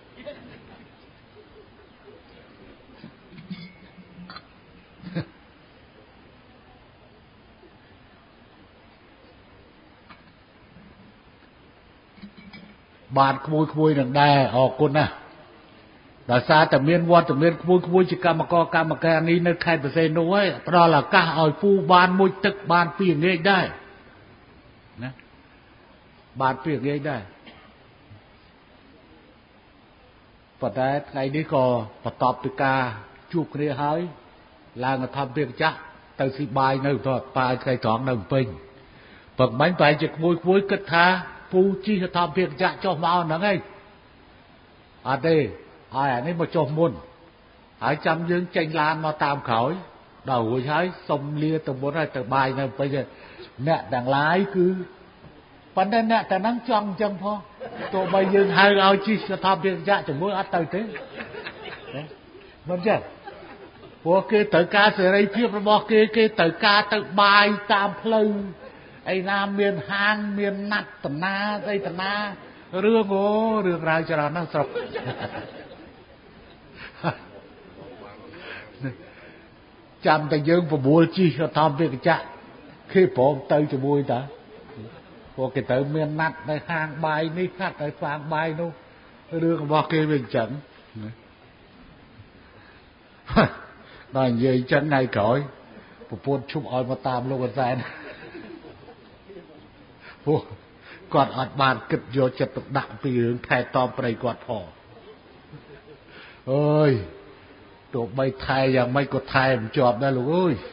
បានក្មួយក្មួយនឹងដែរអរគុណណាស់ដោយសារតែមានវត្តមានក្មួយក្មួយជាកម្មករកម្មការនេះនៅខេត្តបរសេនុហើយផ្ដល់ឱកាសឲ្យពូបានមួយទឹកបានពីរងាកដែរណាបានពីងាយដែរប៉ុន្តែថ្ងៃនេះក៏បន្ទាប់ពីការជួបគ្នាហើយឡើងមកធម្មពាក្យចាស់ទៅស៊ីបាយនៅទៅប៉ាថ្ងៃត្រង់នៅភ្នំពេញពឹកបាញ់ប្រហែលជាក្មួយក្មួយគិតថាពូជីធម្មពាក្យចាស់ចុះមកហ្នឹងឯងអត់ទេហើយអានេះមកចុះមុនហើយចាំយើងចេញឡានមកតាមក្រោយដល់រួចហើយសុំលាទៅមុនហើយទៅបាយនៅពេញអ្នកទាំងឡាយគឺប៉ុន្តែអ្នកតែហ្នឹងចង់អញ្ចឹងផងទោះបីយើងហៅឲ្យជីសធម្មពាក្យចាក់ជាមួយអត់ទៅទេមិនចឹងព្រោះគេត្រូវការសេរីភាពរបស់គេគេត្រូវការទៅបាយតាមផ្លូវឯណាមានហាងមានណាត់តាណាស្អីតាណារឿងអូរឿងរ៉ាវច្រើនណាស់ស្រុកចាំតែយើងប្រមូលជីសធម្មពាក្យចាក់គេព្រមទៅជាមួយតាព្រោះគេត្រូវមានណាត់នៅហាងបាយនេះណាត់នៅហ្វាងបាយនោះរឿងរបស់គេវាអញ្ចឹងដល់និយាយចឹងថ្ងៃក្រោយប្រពន្ធឈប់ឲ្យមកតាមលោកអសែនព្រោះគាត់អត់បានគិតយកចិត្តទុកដាក់ពីរឿងថែទាំប្រៃគាត់ផងអើយទោះបីថែយ៉ាងម៉េចក៏ថែមិនជាប់ដែរលោកអើយ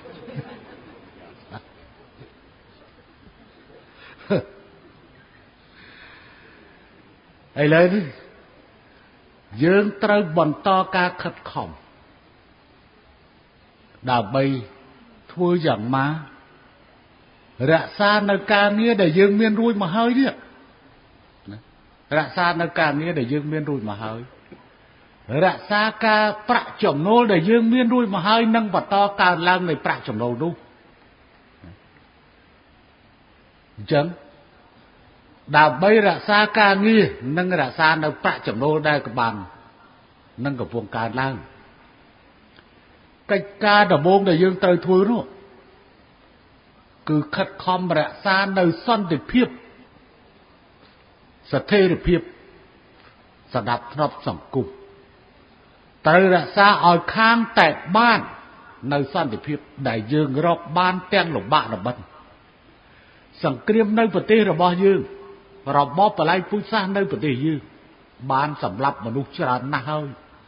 ឥឡូវនេះយើងត្រូវបន្តការខិតខំដើម្បីធ្វើយ៉ាងម៉េចរក្សានៅការងារដែលយើងមានរួចមកហើយនេះរក្សានៅការងារដែលយើងមានរួចមកហើយរក្សាការប្រាក់ចំណូលដែលយើងមានរួចមកហើយនិងបន្តកើនឡើងនៃប្រាក់ចំណូលនោះអញ្ចឹងដើម្បីរក្សាការងារនិងរក្សានៅប្រាក់ចំណូលដែលក្បាននិងកំពុងកើនឡើងកិច្ចការដំបូងដែលយើងត្រូវធ្វើនោះគឺខិតខំរក្សានៅសន្តិភាពស្ថិរភាពសណ្ដាប់ធ្នាប់សង្គមត្រូវរក្សាឲ្យខាងតែបាននៅសន្តិភាពដែលយើងរកបានទាំងលំបាកលំបិនសង្គ្រាមនៅប្រទេសរបស់យើងរបបបល្ល័ង្កពូជសាសន៍នៅប្រទេសយើងបានសម្លាប់មនុស្សច្រើនណាស់ហើយ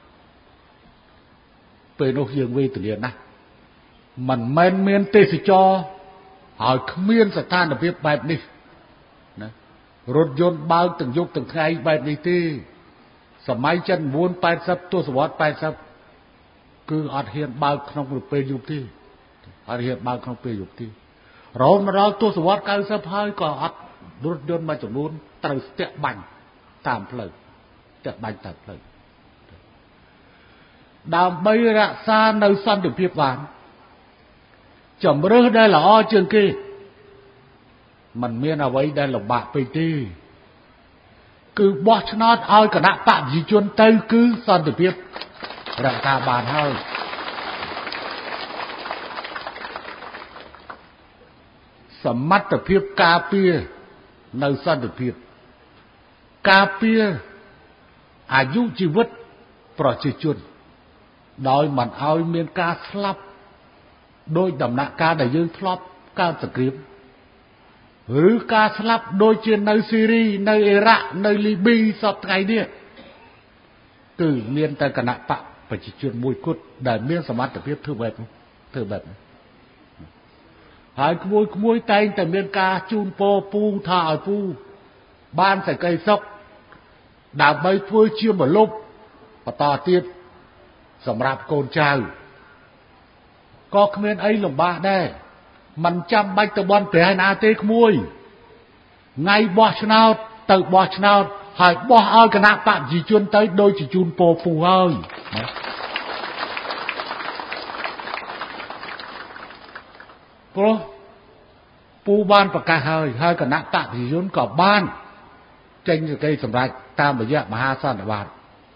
ពេលនោះយើងវេទនាណាស់មិនមែនមានទេសចរឲ្យគ្មានស្ថានភាពបែបនេះណារថយន្តបើកទាំងយប់ទាំងថ្ងៃបែបនេះទេសម័យចិនchín mươi 80ទសវត្សរ៍80គឺអត់ហ៊ានបើកក្នុងពេលយប់ទេអត់ហ៊ានបើកក្នុងពេលយប់ទេរហូតមកដល់ទសវត្សរ៍90ហើយក៏អត់រថយន្តមួយចំនួនត្រូវស្ទាក់បាញ់តាមផ្លូវស្ទាក់បាញ់តាមផ្លូវដើម្បីរក្សានៅសន្តិភាពបានជំរឿសដែលល្អជាងគេมันមានអ្វីដែលលំបាកពេកទេគឺបោះឆ្នោតឲ្យគណៈបកប្រជាជនទៅគឺសន្តិភាពរក្សាបានហើយសមត្ថភាពការពារនៅសន្តិភាពការពារអាយុជីវិតប្រជាជនដោយមិនឲ្យមានការស្លាប់ដោយដំណាក់កាលដែលយើងធ្លាប់កើតសង្គ្រាមឬការស្លាប់ដូចជានៅស៊ីរីនៅអ៊ីរ៉ាក់នៅលីប៊ីសពថ្ងៃនេះគឺមានតែគណៈបកប្រជាជនមួយគត់ដែលមានសមត្ថភាពធ្វើបែបនោះធ្វើបែបនេះហើយក្មួយក្មួយតែងតែមានការជូនពរពូថាឲ្យពូបានសេចក្តីសុខដើម្បីធ្វើជាមលុបបន្តទៀតសម្រាប់កូនចៅក៏គ្មានអីលំបាកដែរมันចាំបាច់ទៅបន់ព្រះឯណាទេក្មួយថ្ងៃបោះឆ្នោតទៅបោះឆ្នោតហើយបោះឲ្យគណៈបកប្រជាជនទៅដោយជាជូនពរពូហើយព្រោះពូបានប្រកាសហើយហើយគណៈបកប្រជាជនក៏បានចេញសេចក្តីសម្រេចតាមរយៈមហាសន្និបាត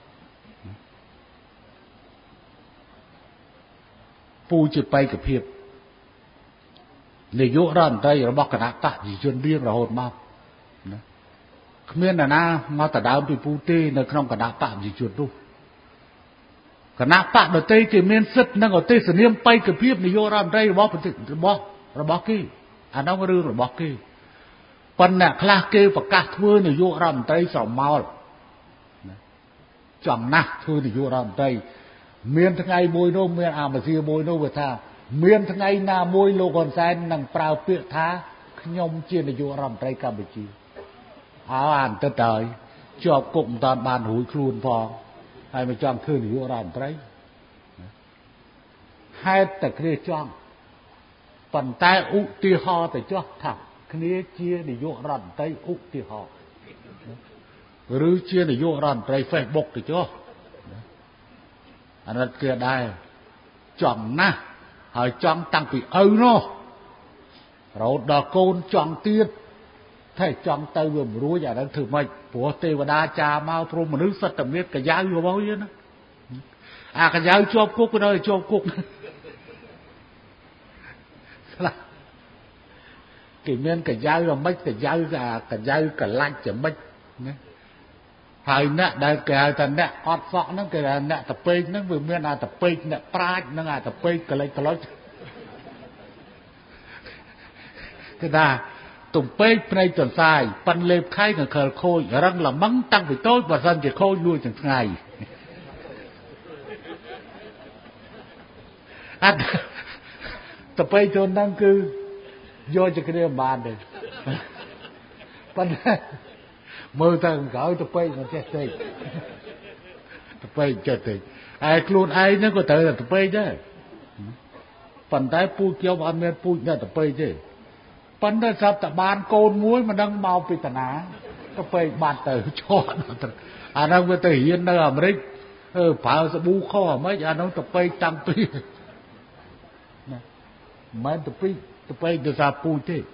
ពូជាបេក្ខភាពនាយករដ្ឋមន្ត្រីរបស់គណៈបកប្រជាជនរៀងរហូតមកណាគ្មានអ្នកណាមកដដើមពីពូទេនៅក្នុងគណៈបកប្រជាជននោះគណៈបកដទៃគេមានសិទ្ធិនិងអទេសនាមបេក្ខភាពនាយករដ្ឋមន្ត្រីរបស់ប្រទេសរបស់របស់គេអានោះរឿងរបស់គេប៉ុន្តែខ្លះគេប្រកាសធ្វើនាយករដ្ឋមន្ត្រីស្រមោលចង់ណាស់ធ្វើនាយករដ្ឋមន្ត្រីមានថ្ងៃមួយនោះមានអាម៉ាស៊ីមួយនោះវាថាមានថ្ងៃណាមួយលោកហ៊ុនសែននឹងប្រើពាក្យថាខ្ញុំជានាយករដ្ឋមន្ត្រីកម្ពុជាអើអានទៅទៅជាប់គុកមិនតាន់បានរួចខ្លួនផងហើយមកចង់ធ្វើនាយករដ្ឋមន្ត្រីហេតុតែគ្នាចង់ប៉ុន្តែឧទាហរណ៍ទៅចោះថាគ្នាជានាយករដ្ឋមន្ត្រីឧទាហរណ៍ឬជានាយករដ្ឋមន្ត្រី Facebook ទៅចុះអាណិតគេដែរចង់ណាស់ហើយចង់តាំងពីឪនោះរហូតដល់កូនចង់ទៀតតែចង់ទៅវាមិនរួចអាហ្នឹងធ្វើម៉េចព្រោះទេវតាចាមកព្រមមនុស្សសិតតែមានកញ្ចៅរបស់វាណាអាកញ្ចៅជាប់គុកក៏នៅជាប់គុកខ្លះគេមានកញ្ចៅអាម៉េចកញ្ចៅអាកញ្ចៅកលាច់យ៉ាងម៉េចណាហើយអ្នកដែលគេហៅថាអ្នកអត់សក់ហ្នឹងគេថាអ្នកតពេកហ្នឹងវាមានអាតពេកអ្នកប្រាជ្ញនិងអាតពេកកលិចកលុចគេថាទំពេកភ្នែកទន្សាយប៉ិនលេបខៃនឹងខលខូចរឹងល្មឹងតាំងពីតូចបើសិនជាខូចលួចទាំងថ្ងៃអត់តពេកទៅហ្នឹងគឺយកជាគ្នាបានទេប៉ុន្តែមើលទៅក្រោយទៅពេកមិនចេះទេទៅពេកចេះទេឯខ្លួនឯងហ្នឹងក៏ត្រូវតែទៅពេកដែរប៉ុន្តែពូជខ្ញុំអត់មានពូជអ្នកទៅពេកទេប៉ុន្តែស្រាប់តែបានកូនមួយមិនដឹងមកពីតាណាទៅពេកបាត់ទៅឈរអាហ្នឹងវាទៅរៀននៅអាមេរិកអឺប្រើសាប៊ូខុសអាម៉េចអាហ្នឹងទៅពេកតាំងពីណាមិនទៅពេកទៅពេកទៅសារពូជទេ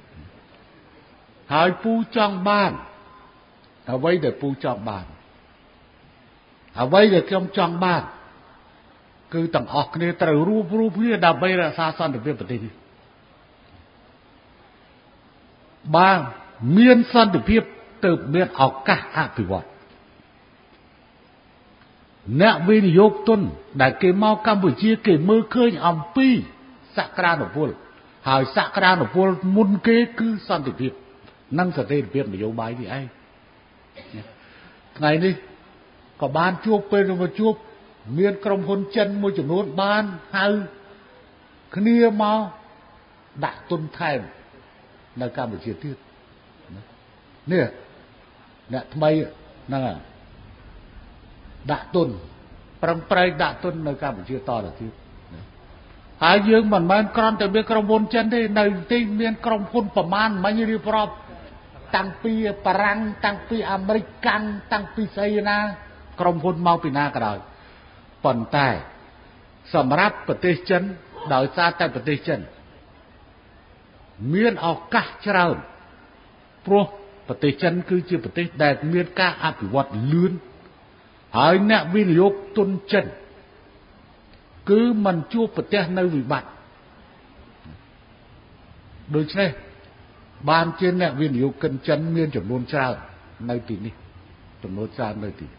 ហើយពូចង់បានអ្វីដែលពូចង់បានអ្វីដែលខ្ញុំចង់បានគឺទាំងអស់គ្នាត្រូវរួបរួមគ្នាដើម្បីរក្សាសន្តិភាពប្រទេសនេះបានមានសន្តិភាពទើបមានឱកាសអភិវឌ្ឍអ្នកវិនិយោគទុនដែលគេមកកម្ពុជាគេមើលឃើញអំពីសក្តានុពលហើយសក្តានុពលមុនគេគឺសន្តិភាពនិងស្ថិរភាពនយោបាយនេះឯងថ្ងៃនេះក៏បានជួបពេលមកជួបមានក្រុមហ៊ុនចិនមួយចំនួនបានហៅគ្នាមកដាក់ទុនថែមនៅកម្ពុជាទៀតនេះអ្នកថ្មីហ្នឹងដាក់ទុនប្រឹងប្រែងដាក់ទុននៅកម្ពុជាតទៅទៀតហើយយើងមិនមែនគ្រាន់តែមានក្រុមហ៊ុនចិនទេនៅទីមានក្រុមហ៊ុនប្រមាណមិញរៀបរាប់តាំងពីបារាំងតាំងពីអាមេរិកកាំងតាំងពីស្អីណាក្រុមហ៊ុនមកពីណាក៏ដោយប៉ុន្តែសម្រាប់ប្រទេសចិនដោយសារតែប្រទេសចិនមានឱកាសច្រើនព្រោះប្រទេសចិនគឺជាប្រទេសដែលមានការអភិវឌ្ឍលឿនហើយអ្នកវិនិយោគទុនចិនគឺមិនជួបប្រទះនៅវិបត្តិដូច្នេះបានជាអ្នកវិនិយោគិនចិនមានចំនួនច្រើននៅទីនេះចំនួនច្រើននៅទី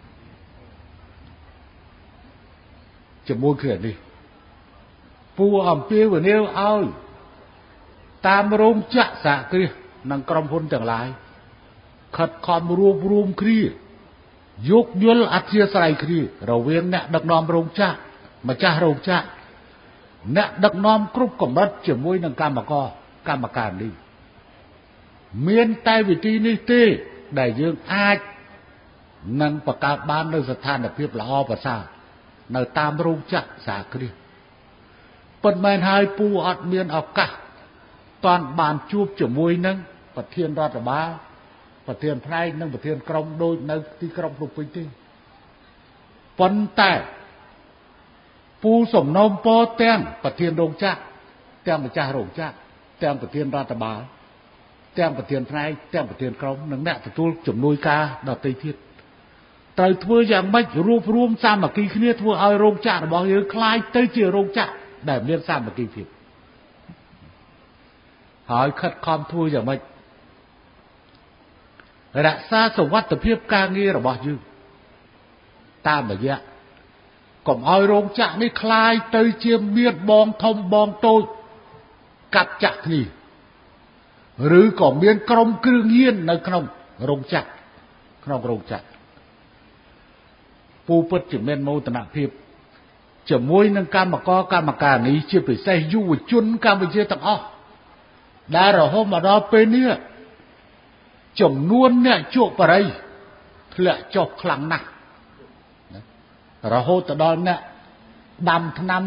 ជាមួយគ្នានេះពូអំពាវនាវឲ្យតាមរោងចក្រសហគ្រាសនិងក្រុមហ៊ុនទាំងឡាយខិតខំរួបរวมគ្នាយោគយល់អធិស្ឋានគ្នារវាងអ្នកដឹកនាំរោងចក្រម្ចាស់រោងចក្រអ្នកដឹកនាំគ្រប់កម្រិតជាមួយនឹងកម្មករកម្មការនេះមានតែវិធីនេះទេដែលយើងអាចនឹងបង្កើតបាននូវស្ថានភាពល្អប្រសើរនៅតាមរោងចក្រសហគ្រាសប៉ុន្តែហើយពូអត់មានឱកាសតាន់បានជួបជាមួយនឹងប្រធានរដ្ឋបាលប្រធានផ្នែកនិងប្រធានក្រុមដូចនៅទីក្រុងភ្នំពេញទេប៉ុន្តែពូសំណូមពរទាំងប្រធានរោងចក្រទាំងម្ចាស់រោងចក្រទាំងប្រធានរដ្ឋបាលទាំងប្រធានផ្នែកទាំងប្រធានក្រុមនិងអ្នកទទួលជំនួយការដទៃទៀតត្រូវធ្វើយ៉ាងម៉េចរួបរวมសាមគ្គីគ្នាធ្វើឲ្យរោងចក្ររបស់យើងคล้ายទៅជារោងចក្រដែលមានសាមគ្គីភាពហើយខិតខំធ្វើយ៉ាងម៉េចរក្សាសុវត្ថិភាពការងាររបស់យើងតាមរយៈកុំឲ្យរោងចក្រនេះคล้ายទៅជាមានបងធំបងតូចកាប់ចាក់គ្នាឬក៏មានក្រុមគ្រឿងញៀននៅក្នុងរោងចក្រក្នុងរោងចក្រពូពិតជាមានមោទនភាពជាមួយនឹងកម្មករកម្មការនេះជាពិសេសយុវជនកម្ពុជាទាំងអស់ដែលរហូតមកដល់ពេលនេះចំនួនអ្នកជក់បរិយធ្លាក់ចុះខ្លាំងណាស់រហូតដល់អ្នកដាំថ្នាំ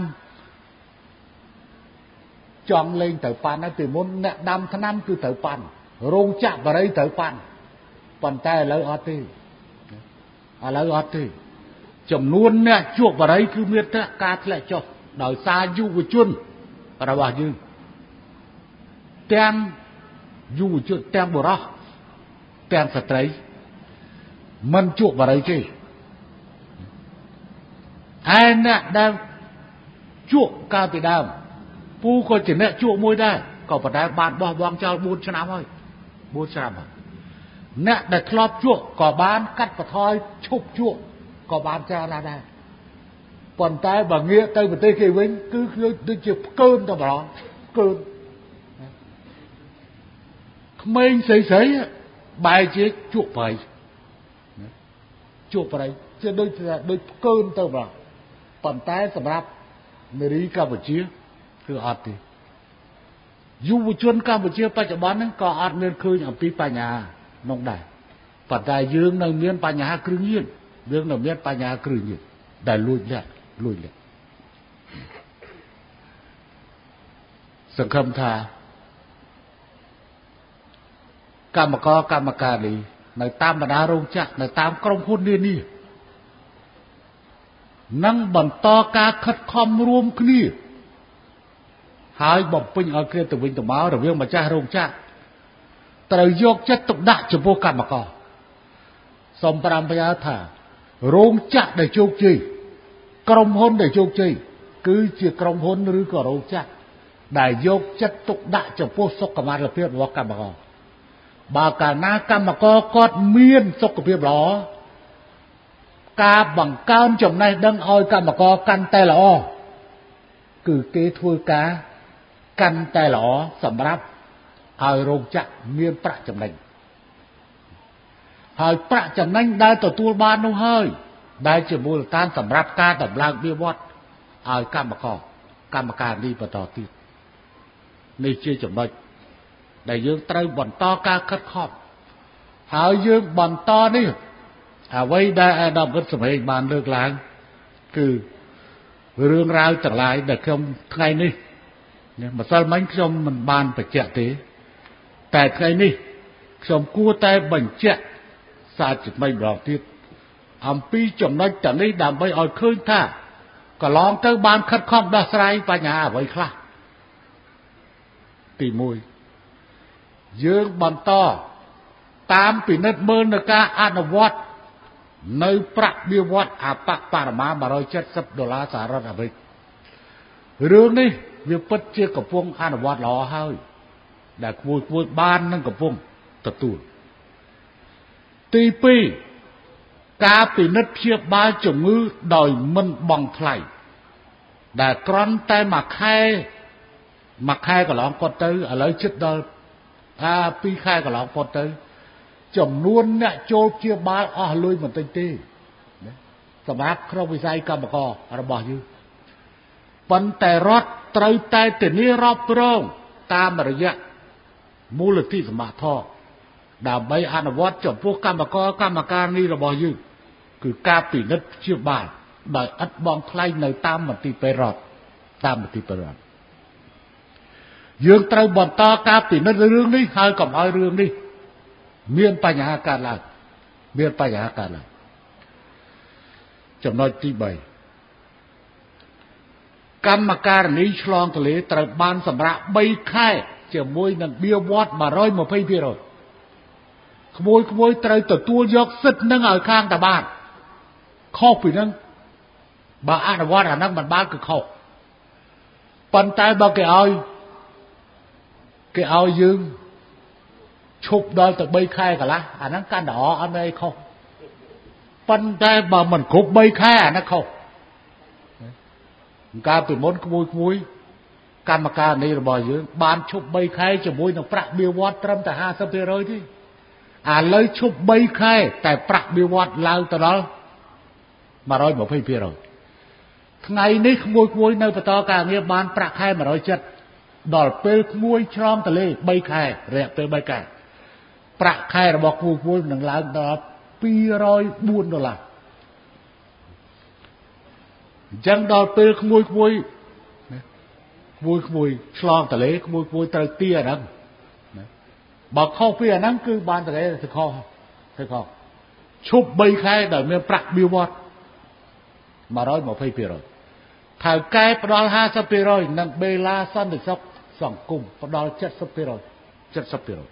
ចង់លេងទៅប៉ាន់ហើយពីមុនអ្នកដាំថ្នាំគឺត្រូវប៉ាន់រោងចក្របរិយត្រូវប៉ាន់ប៉ុន្តែឥឡូវអត់ទេឥឡូវអត់ទេចំនួនអ្នកជក់បរិយគឺមានតែការធ្លាក់ចុះដោយសារយុវជនរបស់យើងទាំងយុវជនទាំងបុរសទាំងស្ត្រីមិនជក់បរិយទេឯអ្នកដែលជក់កាលពីដើមពូក៏ជាអ្នកជក់មួយដែរក៏ប៉ុន្តែបានបោះបង់ចោលបួនឆ្នាំហើយបួនឆ្នាំហើយអ្នកដែលធ្លាប់ជក់ក៏បានកាត់បន្ថយឈប់ជក់ក៏បានច្រើនណាស់ដែរប៉ុន្តែបើងាកទៅប្រទេសគេវិញគឺដូចដូចជាផ្កើនទៅម្ដងផ្កើនក្មេងស្រីស្រីបែរជាជក់ប្រៃជក់ប្រៃជាដូចដូចផ្កើនទៅម្ដងប៉ុន្តែសម្រាប់នារីកម្ពុជាគឺអត់ទេយុវជនកម្ពុជាបច្ចុប្បន្នហ្នឹងក៏អត់មានឃើញអំពីបញ្ហានោះដែរប៉ុន្តែយើងនៅមានបញ្ហាគ្រឿងញៀនយើងនៅមានបញ្ហាគ្រឿងញៀនដែលលួចលាក់លួចលាក់សង្ឃឹមថាកម្មករកម្មការនេះនៅតាមបណ្ដារោងចក្រនៅតាមក្រុមហ៊ុននានានឹងបន្តការខិតខំរួមគ្នាហើយបំពេញឲ្យគ្នាទៅវិញទៅមករវាងម្ចាស់រោងចក្រត្រូវយកចិត្តទុកដាក់ចំពោះកម្មករសូមប្រាំប្រយោថារោងចក្រដែលជោគជ័យក្រុមហ៊ុនដែលជោគជ័យគឺជាក្រុមហ៊ុនឬក៏រោងចក្រដែលយកចិត្តទុកដាក់ចំពោះសុខុមាលភាពរបស់កម្មករបើកាលណាកម្មករគាត់មានសុខភាពល្អការបង្កើនចំណេះដឹងឲ្យកម្មករកាន់តែល្អគឺគេធ្វើការកាន់តែល្អសម្រាប់ឲ្យរោងចក្រមានប្រាក់ចំណេញហើយប្រាក់ចំណេញដែលទទួលបាននោះហើយដែលជាមូលដ្ឋានសម្រាប់ការតម្លើងវាវត្តឲ្យកម្មករកម្មការនេះបន្តទៀតនេះជាចំណុចដែលយើងត្រូវបន្តការខិតខំហើយយើងបន្តនេះអ្វីដែលអាដាមវុទ្ធសម័យបានលើកឡើងគឺរឿងរ៉ាវទាំងឡាយដែលខ្ញុំថ្ងៃនេះម្សិលមិញខ្ញុំមិនបានបញ្ជាក់ទេតែថ្ងៃនេះខ្ញុំគួរតែបញ្ជាក់សារជាថ្មីម្ដងទៀតអំពីចំណុចទាំងនេះដើម្បីឲ្យឃើញថាកន្លងទៅបានខិតខំដោះស្រាយបញ្ហាអ្វីខ្លះទីមួយយើងបន្តតាមពិនិត្យមើលនៅការអនុវត្តនៅប្រាក់បៀវត្សអបបរមាមួយរយเจ็ดสิบដុល្លារសហរដ្ឋអាមេរិករឿងនេះវាពិតជាកំពុងអនុវត្តល្អហើយដែលគួរគួរបាននឹងកំពុងទទួលទីពីរការពិនិត្យព្យាបាលជំងឺដោយមិនបង់ថ្លៃដែលគ្រាន់តែមួយខែមួយខែកន្លងផុតទៅឥឡូវជិតដល់អាពីរខែកន្លងផុតទៅចំនួនអ្នកចូលព្យាបាលអស់លុយមិនតិចទេសម្រាប់ក្នុងវិស័យកម្មកររបស់យើងប៉ុន្តែរដ្ឋត្រូវតែធានារ៉ាប់រងតាមរយៈមូលនិធិសម្បត្តិធម៌ដើម្បីអនុវត្តចំពោះកម្មករកម្មការនេះរបស់យើងគឺការពិនិត្យព្យាបាលដោយឥតបង់ថ្លៃនៅតាមមន្ទីរពេទ្យរដ្ឋតាមមន្ទីរពេទ្យរដ្ឋយើងត្រូវបន្តការពិនិត្យរឿងនេះហើយកុំឲ្យរឿងនេះមានបញ្ហាកើតឡើងមានបញ្ហាកើតឡើងចំណុចទីបីកម្មការនីឆ្លងទន្លេត្រូវបានសម្រាប់3ខែជាមួយនឹងបៀវត្សមួយរយยี่สิบភាគរយក្មួយក្មួយត្រូវទទួលយកសិទ្ធិនឹងឲ្យខាងតាបានខុសពីនឹងបើអនុវត្តអានឹងមិនបានគឺខុសប៉ុន្តែបើគេឲ្យគេឲ្យយើងឈប់ដល់ទៅ3ខែកន្លះអាហ្នឹងកាន់តែល្អអត់មានអីខុសប៉ុន្តែបើមិនគ្រប់3ខែអាហ្នឹងខុសកាលពីមុនក្មួយក្មួយកម្មការនេះរបស់យើងបានឈប់3ខែជាមួយនឹងប្រាក់បៀវត្សត្រឹមតែ ห้าสิบเปอร์เซ็นต์ ទេឥឡូវឈប់3ខែតែប្រាក់បៀវត្សឡើងទៅដល់ một trăm hai mươiเปอร์เซ็นต์ ថ្ងៃនេះក្មួយក្មួយនៅបន្តការងារបានប្រាក់ខែmột trăm七mươiដល់ពេលក្មួយឆ្លងទលេ3ខែរយៈពេល3ខែប្រាក់ខែរបស់ក្មួយក្មួយនឹងឡើងដល់two hundred fourដុល្លារអញ្ចឹងដល់ពេលក្មួយក្មួយក្មួយក្មួយឆ្លងទលេក្មួយក្មួយត្រូវទាអាហ្នឹងបើខុសពីអាហ្នឹងគឺបានតែទៅខុសទៅខុសឈប់3ខែដែលមានប្រាក់បៀវត្សmột trăm hai mươiเปอร์เซ็นต์ ថៅកែផ្ដល់ ห้าสิบเปอร์เซ็นต์ និងបេឡាសន្តិសុខសង្គមផ្ដល់ เจ็ดสิบเปอร์เซ็นต์ เจ็ดสิบเปอร์เซ็นต์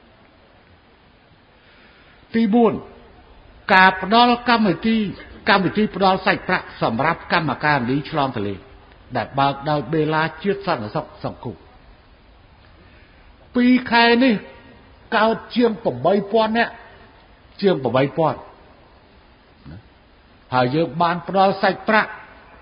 ទីfourការផ្ដល់កម្មវិធីកម្មវិធីផ្ដល់សាច់ប្រាក់សម្រាប់កម្មការនីឆ្លងទលេដែលបើកដោយបេឡាជាតិសន្តិសុខសង្គមពីរខែនេះកើតជាងeight thousandនាក់ជាងeight thousandហើយយើងបានផ្ដល់សាច់ប្រាក់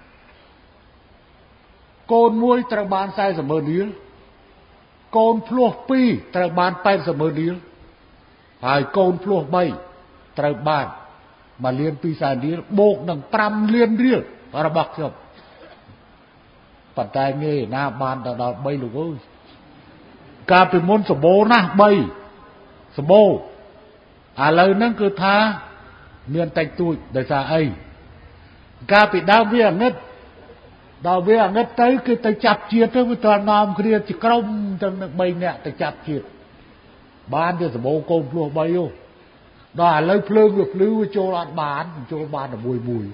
កូនមួយត្រូវបានสี่สิบម៉ឺនរៀលកូនភ្លោះពីរត្រូវបានแปดสิบម៉ឺនរៀលហើយកូនភ្លោះបីត្រូវបានមួយលានពីរសែនរៀលបូកនឹងfiveលានរៀលរបស់ខ្ញុំប៉ុន្តែងាយណាបានទៅដល់threeលោកអើយកាលពីមុនសម្បូរណាស់threeសម្បូរឥឡូវហ្នឹងគឺថាមានតិចតួចដោយសារអីកាលពីដើមវាអាណិតដល់វាអាណិតទៅគឺទៅចាប់ជាតិទៅវាត្រូវនាំគ្នាជាក្រុមទាំងនឹងthreeនាក់ទៅចាប់ជាតិបានទៅសម្បូរកូនភ្លោះthreeហ៎ដល់ឥឡូវភ្លើងវាភ្លឺវាចូលអត់បានចូលបានតែមួយមួយ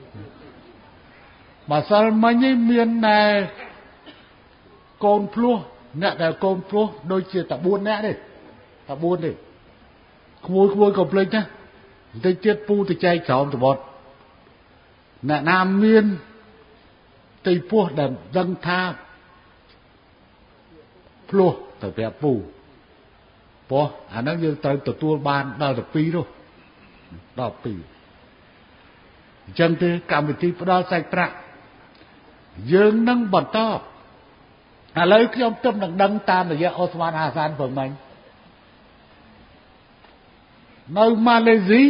បើសិលមិញនេះមានតែកូនភ្លោះអ្នកដែលកូនភ្លោះដូចជាតែfourនាក់ទេតែfourទេក្មួយក្មួយកុំភ្លេចណាបន្តិចទៀតពូទៅចែកក្រោមតបត់អ្នកណាមានទីពោះដែលដឹងថាភ្លោះទៅប្រាប់ពូព្រោះអាហ្នឹងយើងត្រូវទទួលបានដល់ទៅtwoនោះដល់twoអញ្ចឹងទេកម្មវិធីផ្ដល់សាច់ប្រាក់យើងនឹងបន្តឥឡូវខ្ញុំទើបនឹងដឹងតាមរយៈអូស្មានហាសានព្រឹងមិញនៅម៉ាឡេស៊ី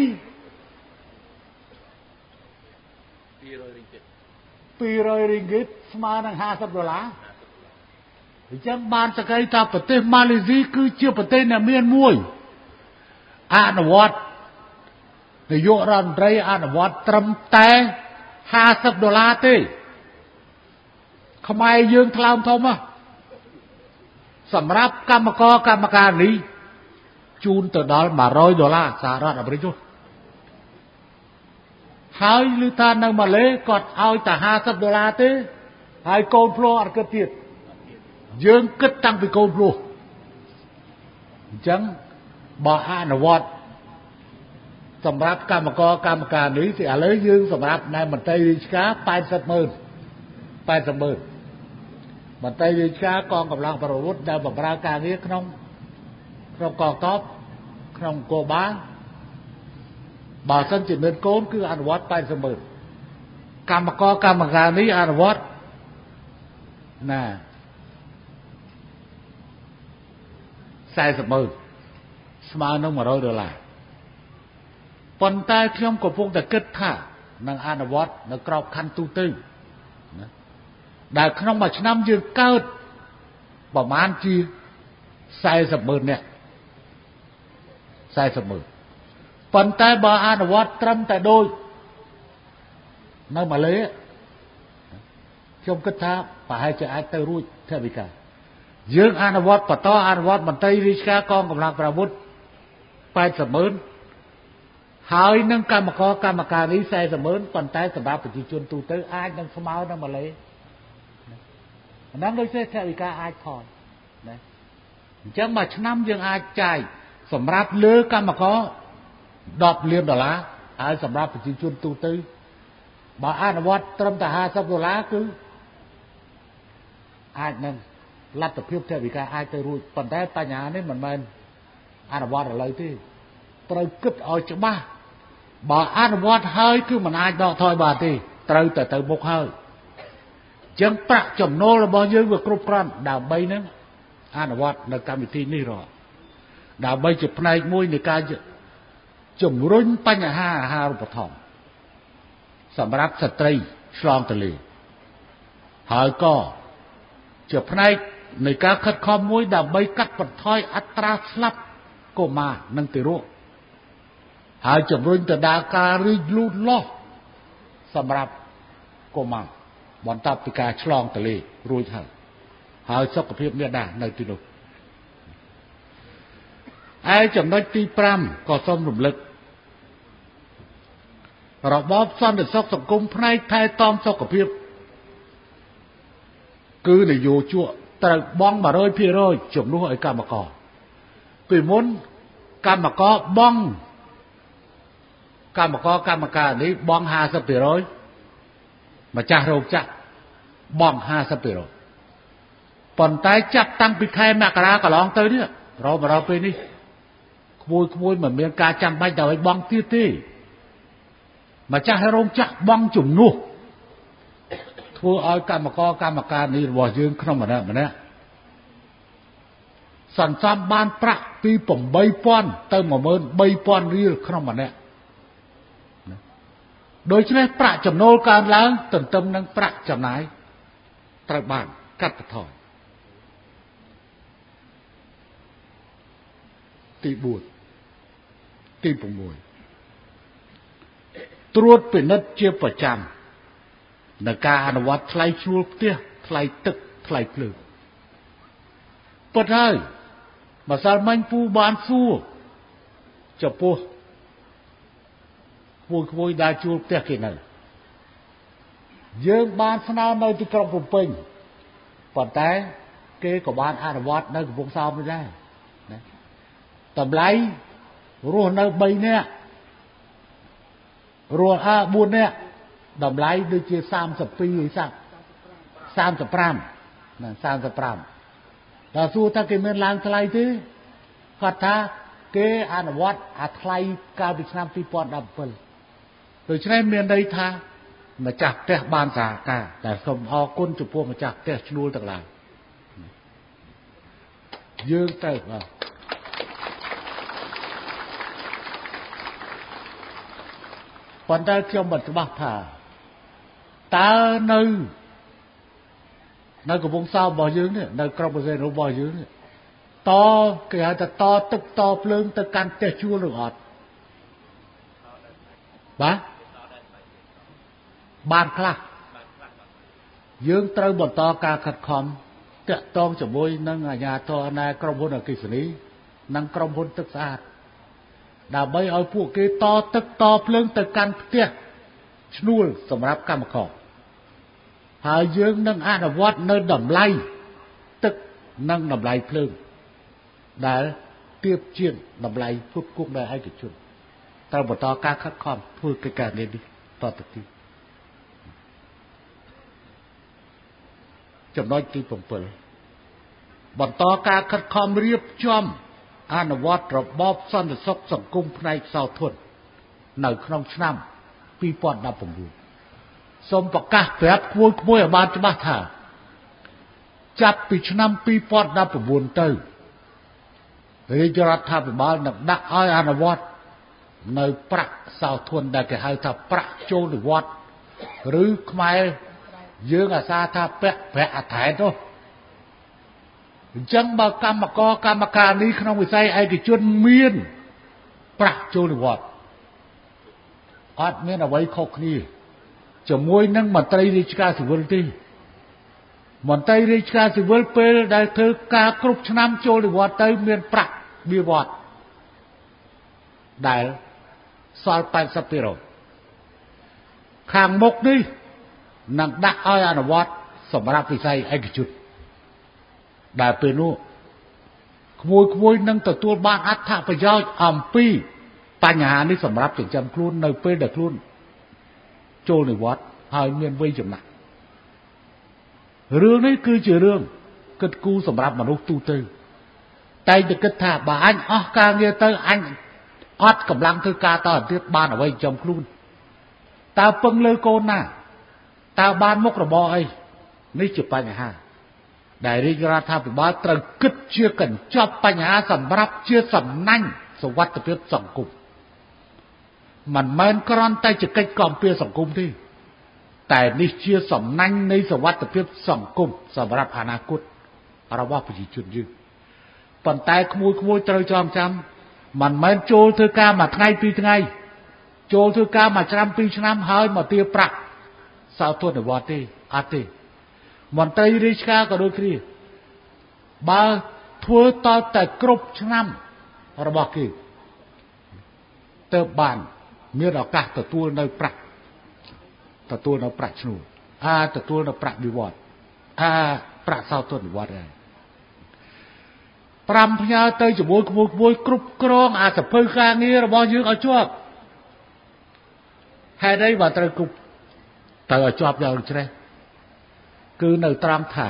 two hundred ringgit two hundred ringgit ស្មើនឹងfiftyដុល្លារអញ្ចឹងបានសក្តិថាប្រទេសម៉ាឡេស៊ីគឺជាប្រទេសដែលមានមួយអនុវត្តនាយករដ្ឋមន្ត្រីអនុវត្តត្រឹមតែfiftyដុល្លារទេខ្មែរយើងថ្លើមធំហ៎សម្រាប់កម្មករកម្មការនេះជូនទៅដល់one hundredដុល្លារសហរដ្ឋអាមេរិកនោះហើយឮថានៅម៉ាឡេគាត់ឲ្យតែfiftyដុល្លារទេហើយកូនភ្លោះអត់គិតទៀតយើងគិតតាំងពីកូនភ្លោះអញ្ចឹងបើអនុវត្តសម្រាប់កម្មករកម្មការនេះthìឥឡូវយើងសម្រាប់ណែមន្ត្រីរាជការeightyម៉ឺនeightyម៉ឺនមន្ត្រីរាជការកងកម្លាំងប្រវត្តិដែលបម្រើការងារក្នុងក្នុងកងទ័ពក្នុងគោបាលបើសិនជាមានកូនគឺអនុវត្តeightyម៉ឺនកម្មករកម្មការនេះអនុវត្តណាfortyម៉ឺនស្មើនឹងone hundredដុល្លារប៉ុន្តែខ្ញុំកំពុងតែគិតថានឹងអនុវត្តនៅក្របខ័ណ្ឌទូទៅណាដែលក្នុងមួយឆ្នាំយើងកើតប្រមាណជាfortyម៉ឺននាក់fortyម៉ឺនប៉ុន្តែបើអនុវត្តត្រឹមតែដូចនៅម៉ាឡេខ្ញុំគិតថាប្រហែលជាអាចទៅរួចថវិកាយើងអនុវត្តបន្តអនុវត្តមន្ត្រីរាជការកងកម្លាំងប្រវត្តិeightyម៉ឺនហើយនឹងកម្មករកម្មការនេះfortyម៉ឺនប៉ុន្តែសម្រាប់ប្រជាជនទូទៅអាចនឹងស្មើនឹងម៉ាឡេអាហ្នឹងដូចជាថវិកាអាចថយណាអញ្ចឹងមួយឆ្នាំយើងអាចចាយសម្រាប់លើកម្មករtenលានដុល្លារហើយសម្រាប់ប្រជាជនទូទៅបើអនុវត្តត្រឹមតែfiftyដុល្លារគឺអាចនឹងលទ្ធភាពថវិកាអាចទៅរួចប៉ុន្តែបញ្ហានេះមិនមែនអនុវត្តឥឡូវទេត្រូវគិតឲ្យច្បាស់បើអនុវត្តហើយគឺមិនអាចដកថយបានទេត្រូវតែទៅមុខហើយចឹងប្រាក់ចំណូលរបស់យើងវាគ្រប់គ្រាន់ដើម្បីនឹងអនុវត្តនៅកម្មវិធីនេះរហូតដើម្បីជាផ្នែកមួយនៃការជំរុញបញ្ហាអាហារូបត្ថម្ភសម្រាប់ស្ត្រីឆ្លងទន្លេហើយក៏ជាផ្នែកនៃការខិតខំមួយដើម្បីកាត់បន្ថយអត្រាស្លាប់កុមារនិងទារកហើយជំរុញទៅដល់ការរីកលូតលាស់សម្រាប់កុមារបន្ទាប់ពីការឆ្លងទន្លេរួចហើយហើយសុខភាពមាតានៅទីនោះឯចំណុចទីប្រាំក៏សូមរំលឹករបបសន្តិសុខសង្គមផ្នែកថែទាំសុខភាពគឺនយោជកត្រូវបង់ một trăm phần trăm ជំនួសឲ្យកម្មករពីមុនកម្មករបង់កម្មករកម្មការនេះបង់ ห้าสิบเปอร์เซ็นต์ ម្ចាស់រោងចក្របង់ ห้าสิบเปอร์เซ็นต์ ប៉ុន្តែចាប់តាំងពីខែមករាកន្លងទៅនេះរហូតមកដល់ពេលនេះក្មួយក្មួយមិនមានការចាំបាច់ដើម្បីបង់ទៀតទេម្ចាស់រោងចក្របង់ជំនួសធ្វើឲ្យកម្មករកម្មការនេះរបស់យើងក្នុងម្នាក់ម្នាក់សន្សំបានប្រាក់ពី tám nghìn ទៅ một nghìn ba trăm រៀលក្នុងម្នាក់ដូច្នេះប្រាក់ចំណូលកើនឡើងទន្ទឹមនឹងប្រាក់ចំណាយត្រូវបានកាត់បន្ថយទីបួនទីប្រាំត្រួតពិនិត្យជាប្រចាំនៅការអនុវត្តថ្លៃជួលផ្ទះថ្លៃទឹកថ្លៃភ្លើងប៉ុន្តែម្សិលមិញពូបានសួរចំពោះមួយមួយដែលជួលផ្ទះគេនៅយើងបានស្នើនៅទីក្រុងភ្នំពេញប៉ុន្តែគេក៏បានអនុវត្តនៅកំពង់សោមនេះដែរណាតម្លៃរស់នៅបីនាក់រស់អើបួននាក់តម្លៃដូចជាសាមសិបពីរឬសាមសិបប្រាំណាសាមសិបប្រាំដល់សួរថាគេមានឡើងថ្លៃទេគាត់ថាគេអនុវត្តអាថ្លៃកាលពីឆ្នាំពីរពាន់ដប់ប្រាំដូច្នេះមានន័យថាម្ចាស់ផ្ទះបានសហការតែសូមអរគុណចំពោះម្ចាស់ផ្ទះឈ្នួលទាំងឡាយយើងទៅបាទប៉ុន្តែខ្ញុំមិនច្បាស់ថាតើនៅនៅកំពង់សោមរបស់យើងនេះនៅក្រុងបរសេនរបស់យើងនេះតគេហៅថាតទឹកតភ្លើងទៅកាន់ផ្ទះជួលឬអត់បាទបានខ្លះយើងត្រូវបន្តការខិតខំតាក់ទងជាមួយនឹងអាជ្ញាធរណែក្រុមហ៊ុនអគ្គិសនីនិងក្រុមហ៊ុនទឹកស្អាតដើម្បីឲ្យពួកគេតទឹកតភ្លើងទៅកាន់ផ្ទះឈ្នួលសម្រាប់កម្មករហើយយើងនឹងអនុវត្តនៅតម្លៃទឹកនិងតម្លៃភ្លើងដែលទៀបជាងតម្លៃផ្គត់ផ្គង់ដោយឯកជនត្រូវបន្តការខិតខំធ្វើកិច្ចការនេះតទៅទៀតចំណុចទី7បន្តការខិតខំរៀបចំអនុវត្តរបបសន្តិសុខសង្គមផ្នែកសោធននៅក្នុងឆ្នាំពីរពាន់ដប់ប្រាំបួនសូមប្រកាសប្រាប់គួយគួយឲ្យបានច្បាស់ថាចាប់ពីឆ្នាំពីរពាន់ដប់ប្រាំបួនទៅរាជរដ្ឋាភិបាលនឹងដាក់ឲ្យអនុវត្តនៅប្រាក់សោធនដែលគេហៅថាប្រាក់ចូលនិវត្តន៍ឬខ្មែរយើងអាសាថាពាក់ប្រាក់អថែនោះអញ្ចឹងបើកម្មករកម្មការនេះក្នុងវិស័យឯកជនមានប្រាក់ចូលនិវត្តន៍អត់មានអ្វីខុសគ្នាជាមួយនឹងមន្ត្រីរាជការស៊ីវិលទេមន្ត្រីរាជការស៊ីវិលពេលដែលធ្វើការគ្រប់ឆ្នាំចូលនិវត្តន៍ទៅមានប្រាក់បៀវត្សដែលសល់ แปดสิบเปอร์เซ็นต์ ខាងមុខនេះនឹងដាក់ឲ្យអនុវត្តសម្រាប់វិស័យឯកជនដែលពេលនោះក្មួយក្មួយនឹងទទួលបានអត្ថប្រយោជន៍អំពីបញ្ហានេះសម្រាប់ចិញ្ចឹមខ្លួននៅពេលដែលខ្លួនចូលនិវត្តន៍ហើយមានវ័យចំណាស់រឿងនេះគឺជារឿងគិតគូរសម្រាប់មនុស្សទូទៅតែតែគិតថាបើអញអស់ការងារទៅអញអត់កម្លាំងធ្វើការតទៀតបានអ្វីចិញ្ចឹមខ្លួនតើពឹងលើកូនណាតើបានមុខរបរអីនេះជាបញ្ហាដែលរាជរដ្ឋាភិបាលត្រូវគិតជាកញ្ចប់បញ្ហាសម្រាប់ជាសំណាញ់សុវត្ថិភាពសង្គមមិនមែនគ្រាន់តែជាកិច្ចគាំពៀសង្គមទេតែនេះជាសំណាញ់នៃសុវត្ថិភាពសង្គមសម្រាប់អនាគតរបស់ប្រជាជនយើងប៉ុន្តែក្មួយក្មួយត្រូវចងចាំមិនមែនចូលធ្វើការមួយថ្ងៃពីរថ្ងៃចូលធ្វើការមួយឆ្នាំពីរឆ្នាំហើយមកទារប្រាក់សោធនវត្តទេអត់ទេមន្ត្រីរាជការក៏ដូចគ្នាបើធ្វើតតែគ្រប់ឆ្នាំរបស់គេទៅបានមានឱកាសទទួលនៅប្រាក់ទទួលនៅប្រាក់ឈ្នួលអាទទួលនៅប្រាក់វិវត្តអាប្រាក់សោធនវត្តហើយប្រាំផ្ញើទៅជាមួយក្មួយក្មួយគ្រប់គ្រងអាសភៅការងាររបស់យើងឲ្យជាប់ហេតុអីបើត្រូវគ្រប់ទៅឲ្យជាប់យ៉ាងជ្រេះគឺនៅត្រង់ថា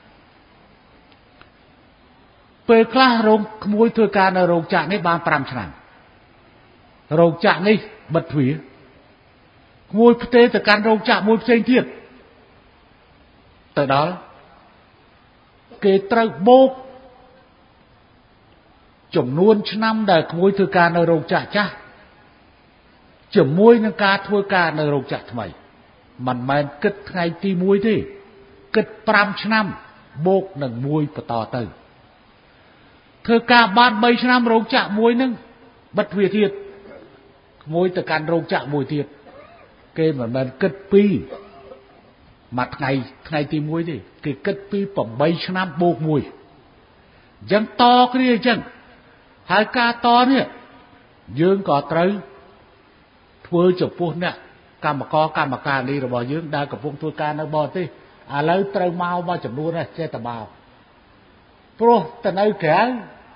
ពេលខ្លះរោងក្មួយធ្វើការនៅរោងចក្រនេះបាន5ឆ្នាំរោងចក្រនេះបិទទ្វារក្មួយផ្ទេរទៅកាន់រោងចក្រមួយផ្សេងទៀតទៅដល់គេត្រូវបូកចំនួនឆ្នាំដែលក្មួយធ្វើការនៅរោងចក្រចាស់ជាមួយនឹងការធ្វើការនៅរោងចក្រថ្មីមិនមែនគិតថ្ងៃទី1ទេគិត5ឆ្នាំបូកនឹងមួយបន្តទៅធ្វើការបាន3ឆ្នាំរោងចក្រមួយនឹងបិទទ្វារទៀតក្មួយទៅកាន់រោងចក្រមួយទៀតគេមិនមែនគិតពីមួយថ្ងៃថ្ងៃទី1ទេគេគិតពី8ឆ្នាំបូក1អញ្ចឹងតគ្នាអញ្ចឹងហើយការតនេះយើងក៏ត្រូវធ្វើចំពោះអ្នកកម្មករកម្មការនេះរបស់យើងដែលកំពុងធ្វើការនៅបរទេសឥឡូវត្រូវមកមកចំនួននេះចេះតែបោព្រោះទៅនៅក្រៅ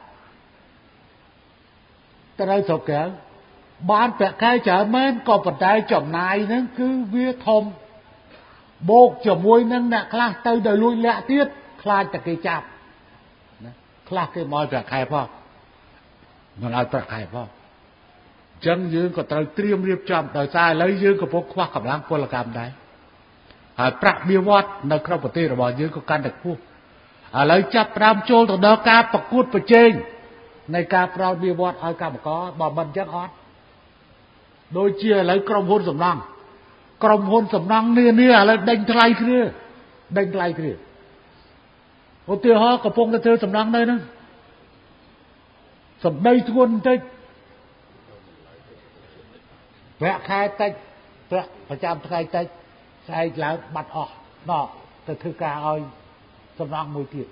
ទៅនៅស្រុកក្រៅបានប្រាក់ខែច្រើនមែនក៏ប៉ុន្តែចំណាយហ្នឹងគឺវាធំបូកជាមួយនឹងអ្នកខ្លះទៅដល់លួចលាក់ទៀតខ្លាចតែគេចាប់ណាខ្លះគេមកប្រាក់ខែផងមិនឲ្យប្រាក់ខែផងអញ្ចឹងយើងក៏ត្រូវត្រៀមរៀបចំដោយសារឥឡូវយើងកំពុងខ្វះកម្លាំងពលកម្មដែរហើយប្រាក់បៀវត្សនៅក្នុងប្រទេសរបស់យើងក៏កាន់តែខ្ពស់ឥឡូវចាប់ផ្ដើមចូលទៅដល់ការប្រកួតប្រជែងនៃការផ្ដល់បៀវត្សឲ្យកម្មករបើមិនអញ្ចឹងអត់ដូចជាឥឡូវក្រុមហ៊ុនសំណង់ក្រុមហ៊ុនសំណង់នានាឥឡូវដេញថ្លៃគ្នាដេញថ្លៃគ្នាឧទាហរណ៍កំពុងតែធ្វើសំណង់នៅហ្នឹងសម្ដីធ្ងន់បន្តិចប្រាក់ខែតិចប្រាក់ប្រចាំថ្ងៃតិចស្អែកឡើងបាត់អស់ណោះទៅធ្វើការឲ្យសំណង់មួយទៀត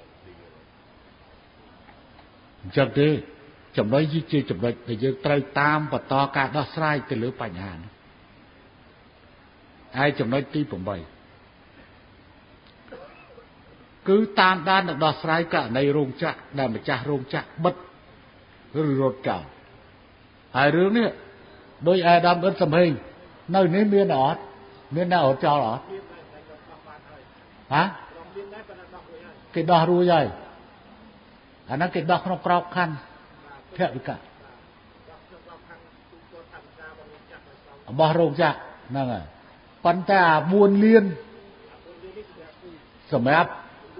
អញ្ចឹងទេចំណុចនេះជាចំណុចដែលយើងត្រូវតាមបន្តការដោះស្រាយទៅលើបញ្ហានេះហើយចំណុចទី8គឺតាមដាននិងដោះស្រាយករណីរោងចក្រដែលម្ចាស់រោងចក្របិទឬរត់ចោលហើយរឿងនេះដោយអាដាមអ៊ិតសំហេងនៅនេះមានអត់មានតែរត់ចោលអត់ហ៎គេដោះរួចហើយអាហ្នឹងគេដោះក្នុងក្របខ័ណ្ឌភវិកៈរបស់រោងចក្រហ្នឹងហើយប៉ុន្តែអា4លានសម្រាប់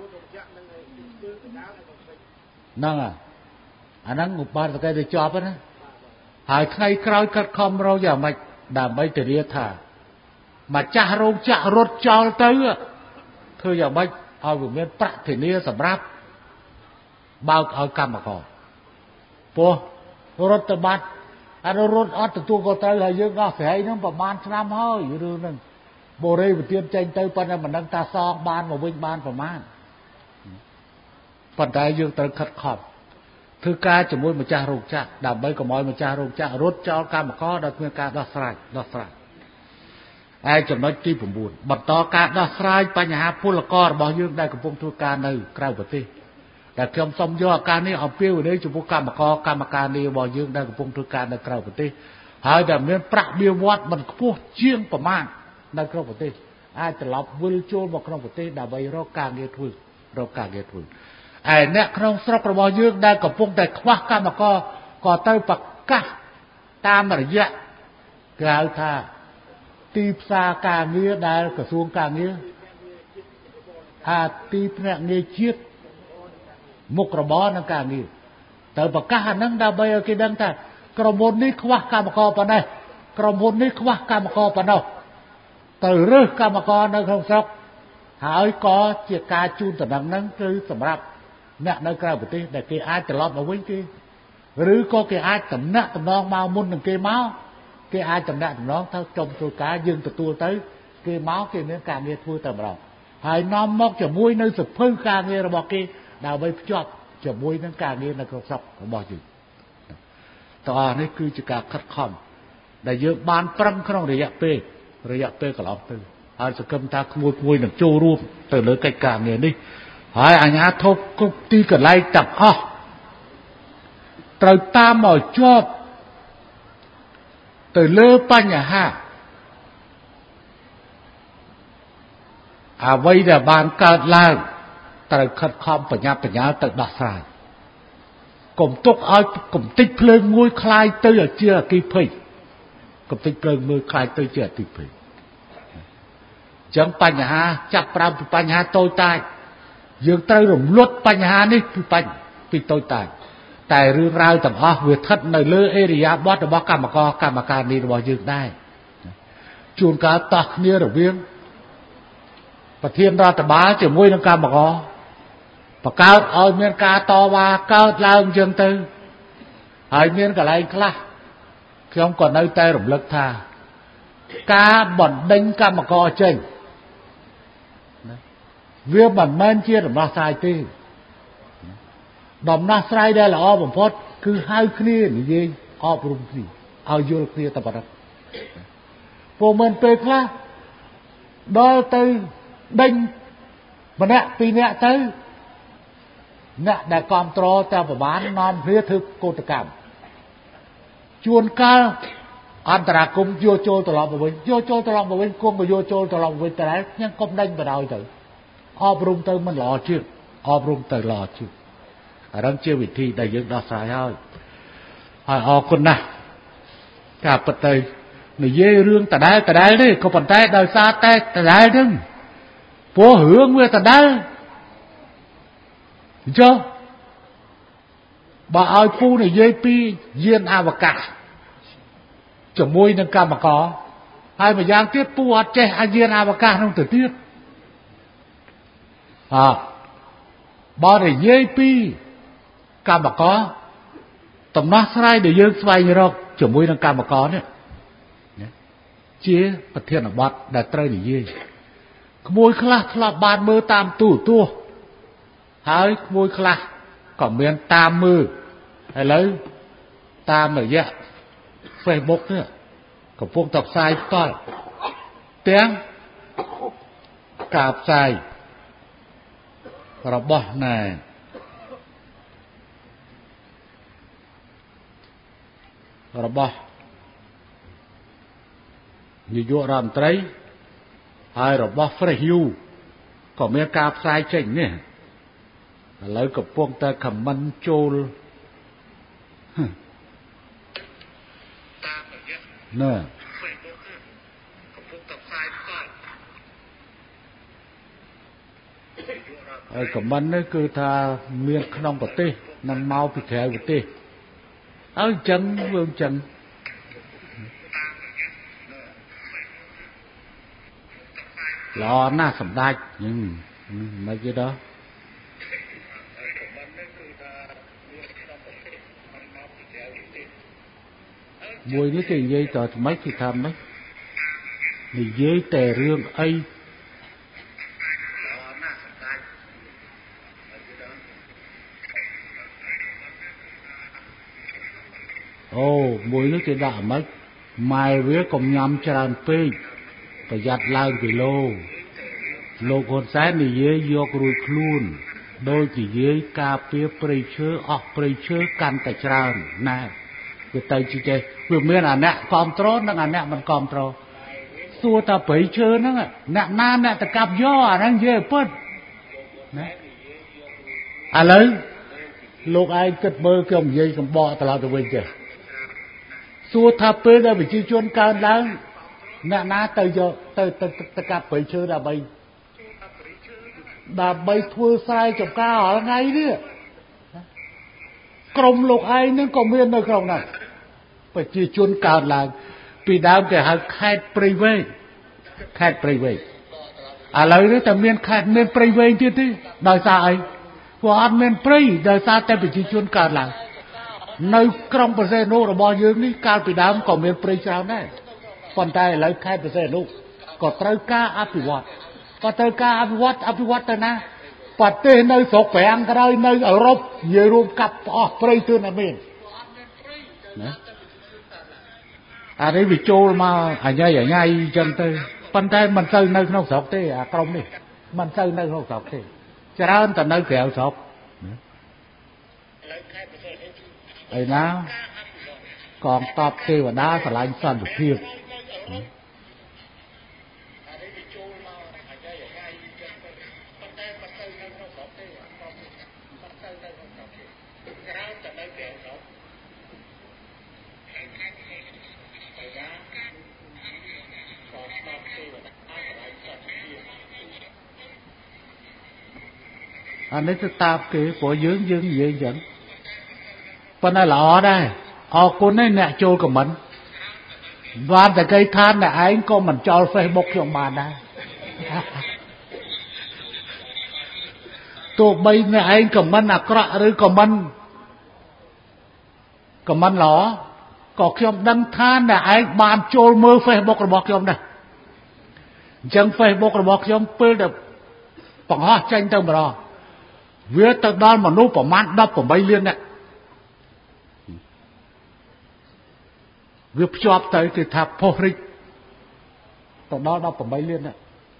ហ្នឹងហើយអាហ្នឹងឧបាទគេទៅជាប់ណាហើយថ្ងៃក្រោយកាត់ខំរកយ៉ាងម៉េចដើម្បីធានាថាម្ចាស់រោងចក្ររត់ចោលទៅធ្វើយ៉ាងម៉េចឲ្យវាមានប្រាក់ធានាសម្រាប់បើកឲ្យកម្មករព្រោះរដ្ឋបတ်អារត់អត់ទទួលខុសត្រូវហើយយើងដោះស្រាយហ្នឹងប្រហែលឆ្នាំហើយរឿងហ្នឹងបូរេវិធានចេញទៅប៉ុន្តែមិនដឹងថាសងបានមកវិញបានប្រហែលប៉ុន្តែយើងត្រូវខិតខំធ្វើការជាមួយម្ចាស់រោងចក្រដើម្បីកុំឲ្យម្ចាស់រោងចក្ររត់ចោលកម្មករដោយគ្មានការដោះស្រាយដោះស្រាយហើយចំណុចទី9បន្តការដោះស្រាយបញ្ហាពលកររបស់យើងដែលកំពុងធ្វើការនៅក្រៅប្រទេសដែលខ្ញុំសូមយកឱកាសនេះអំពាវនាវចំពោះកម្មករកម្មការងាររបស់យើងដែលកំពុងធ្វើការនៅក្រៅប្រទេសហើយដែលមានប្រាក់បៀវត្សមិនខ្ពស់ជាងប្រមាណនៅក្នុងប្រទេសអាចត្រឡប់វិលចូលមកក្នុងប្រទេសដើម្បីរកការងារធ្វើរកការងារធ្វើឯអ្នកក្នុងស្រុករបស់យើងដែលកំពុងតែខ្វះកម្មករក៏ទៅប្រកាសតាមរយៈគេហៅថាទីផ្សារការងារដែលក្រសួងការងារអាទីភ្នាក់ងារជាតិមុខរបរនឹងការងារទៅប្រកាសអានឹងដើម្បីឲ្យគេដឹងថាក្រុមហ៊ុននេះខ្វះកម្មករប៉ុណ្ណេះក្រុមហ៊ុននេះខ្វះកម្មករប៉ុណ្ណោះទៅរើសកម្មករនៅក្នុងស្រុកហើយក៏ជាការជូនតំណែងហ្នឹងគឺសម្រាប់អ្នកនៅក្រៅប្រទេសដែលគេអាចត្រឡប់មកវិញគេឬក៏គេអាចតំណាក់តំណងមកមុននឹងគេមកគេអាចតំណាក់តំណងទៅចុំធ្វើការយើងទទួលទៅគេមកគេមានការងារធ្វើតែម្ដងហើយនាំមកជាមួយនៅសភៅការងាររបស់គេដើម្បីភ្ជាប់ជាមួយនឹងការងារនៅក្នុងស្រុករបស់យើងតោះនេះគឺជាការខិតខំដែលយើងបានប្រឹងក្នុងរយៈពេលរយៈពេលកន្លងទៅហើយសង្ឃឹមថាក្មួយក្មួយនឹងចូលរួមទៅលើកិច្ចការងារនេះហើយអាជ្ញាធរគ្រប់ទីកន្លែងទាំងអស់ត្រូវតាមមកជាប់ទៅលើបញ្ហាអ្វីដែលបានកើតឡើងត្រូវខិតខំបញ្ញាបញ្ញាទៅដោះស្រាយកុំទុកឲ្យកំតិចភ្លើងមួយคล้ายទៅជាអគិភ័យកំតិចភ្លើងមួយคล้ายទៅជាអគិភ័យចឹងបញ្ហាចាប់ប្រើពីបញ្ហាតូចតាចយើងត្រូវរំលត់បញ្ហានេះពីបញ្ហាពីតូចតាចតែរឿងរ៉ាវទាំងអស់វាស្ថិតនៅលើអេរិយាបថរបស់កម្មករកម្មការនេះរបស់យើងដែរជួនកាលតោះគ្នារវាងប្រធានរដ្ឋបាលជាមួយនឹងកម្មករបង្កើតឲ្យមានការតវ៉ាកើតឡើងចឹងទៅហើយមានកន្លែងខ្លះខ្ញុំក៏នៅតែរំលឹកថាការបណ្ដេញកម្មករចេញវាមិនមែនជាដំណោះស្រាយទេដំណោះស្រាយដែលល្អបំផុតគឺហៅគ្នានិយាយអប់រំគ្នាឲ្យយល់គ្នាតែប៉ុណ្ណឹងព្រោះមិនពេលខ្លះដល់ទៅដេញម្នាក់ពីរនាក់ទៅអ្នកដែលគ្រប់គ្រងតែប្រមាណនាំគ្នាធ្វើកោតកម្មជួនកាលអន្តរាគមយកចូលត្រឡប់មកវិញយកចូលត្រឡប់មកវិញគុំក៏យកចូលត្រឡប់មកវិញតែខ្ញុំកុំដេញបដ ாய் ទៅអប់រំទៅមិនល្អជាងអប់រំទៅល្អជាងអារឹងជាវិធីដែលយើងដោះស្រាយហើយហើយអរគុណណាស់ការពិតទៅនិយាយរឿងដដែលដដែលទេក៏ប៉ុន្តែដោយសារតែដដែលហ្នឹងព្រោះរឿងវាដដែលអញ្ចឹងបើឲ្យពូនិយាយពីយានអវកាសជាមួយនឹងកម្មករហើយម្យ៉ាងទៀតពូអត់ចេះអាយានអវកាសនោះទៅទៀតអើបើនិយាយពីកម្មករដំណោះស្រាយដែលយើងស្វែងរកជាមួយនឹងកម្មករនេះជាប្រធានបទដែលត្រូវនិយាយក្មួយខ្លះធ្លាប់បានមើលតាមទូរទស្សន៍ហើយក្មួយខ្លះក៏មានតាមមើលឥឡូវតាមរយៈ Facebook នេះកំពុងតែផ្សាយផ្ទាល់ទាំងការផ្សាយរបស់ណែរបស់នាយករដ្ឋមន្ត្រីហើយរបស់ Fresh You ក៏មានការផ្សាយចេញនេះឥឡូវកំពុងតែខមមិនចូលតាមរយៈណែ Facebook កំពុងតែផ្សាយផ្ទាល់ហើយខមមិននេះគឺថាមានក្នុងប្រទេសនិងមកពីក្រៅប្រទេសហើយអញ្ចឹងវាអញ្ចឹងល្អណាស់សម្ដេចមិនគេដល់មួយនេះគេនិយាយតថ្មីគេថាម៉េចនិយាយតែរឿងអីអូមួយនេះគេដាក់ម៉េចម៉ែវាកុំញ៉ាំច្រើនពេកប្រយ័ត្នឡើងគីឡូលោកហ៊ុនសែននិយាយយករួចខ្លួនដោយនិយាយការពារព្រៃឈើអស់ព្រៃឈើកាន់តែច្រើនណាវាទៅជាចេះវាមានអាអ្នកគ្រប់គ្រងនិងអាអ្នកមិនគ្រប់គ្រងសួរថាព្រៃឈើហ្នឹងអ្នកណាអ្នកតកាប់យកអាហ្នឹងនិយាយពិតណាឥឡូវលោកឯងគិតមើលខ្ញុំនិយាយសម្បកត្រឡប់ទៅវិញចេះសួរថាពេលដែលប្រជាជនកើនឡើងអ្នកណាទៅយកទៅទៅកាប់ព្រៃឈើដើម្បីដើម្បីធ្វើស្រែចម្ការរាល់ថ្ងៃនេះក្រុមលោកឯងនឹងក៏មាននៅក្នុងនោះប្រជាជនកើតឡើងពីដើមគេហៅខេត្តព្រៃវែងខេត្តព្រៃវែងឥឡូវនេះតែមានខេត្តមានព្រៃវែងទៀតទេដោយសារអីព្រោះអត់មានព្រៃដោយសារតែប្រជាជនកើតឡើងនៅក្រុងបរសេនុរបស់យើងនេះកាលពីដើមក៏មានព្រៃច្រើនដែរប៉ុន្តែឥឡូវខេត្តបរសេនុក៏ត្រូវការអភិវឌ្ឍក៏ត្រូវការអភិវឌ្ឍអភិវឌ្ឍទៅណាប្រទេសនៅស្រុកប្រាំងក៏ដោយនៅអឺរ៉ុបនិយាយរួមកាប់អស់ព្រៃទឿនអត់មានណាអានេះវាចូលមកអញ្ញៃអញ្ញៃអញ្ចឹងទៅប៉ុន្តែមិនទៅនៅក្នុងស្រុកទេអាក្រុមនេះមិនទៅនៅក្នុងស្រុកទេច្រើនតែនៅក្រៅស្រុកឯណាកងតបទេវតាឆ្លាញ់សន្តិភាពអានេះទៅតាមគេព្រោះយើងយើងនិយាយអញ្ចឹងប៉ុន្តែល្អដែរអរគុណឯអ្នកចូលខមមិនបានតែគេថាអ្នកឯងក៏មិនចោល Facebook ខ្ញុំបានដែរទោះបីអ្នកឯងខមមិនអាក្រក់ឬខមមិនខមមិនល្អក៏ខ្ញុំដឹងថាអ្នកឯងបានចូលមើល Facebook របស់ខ្ញុំដែរអញ្ចឹង Facebook របស់ខ្ញុំពេលដែលបង្ហោះចេញទៅម្ដងវាទៅដល់មនុស្សប្រមាណដប់ប្រាំលាននាក់វាភ្ជាប់ទៅគេថាផុសរិចទៅដល់ដប់ប្រាំលាននាក់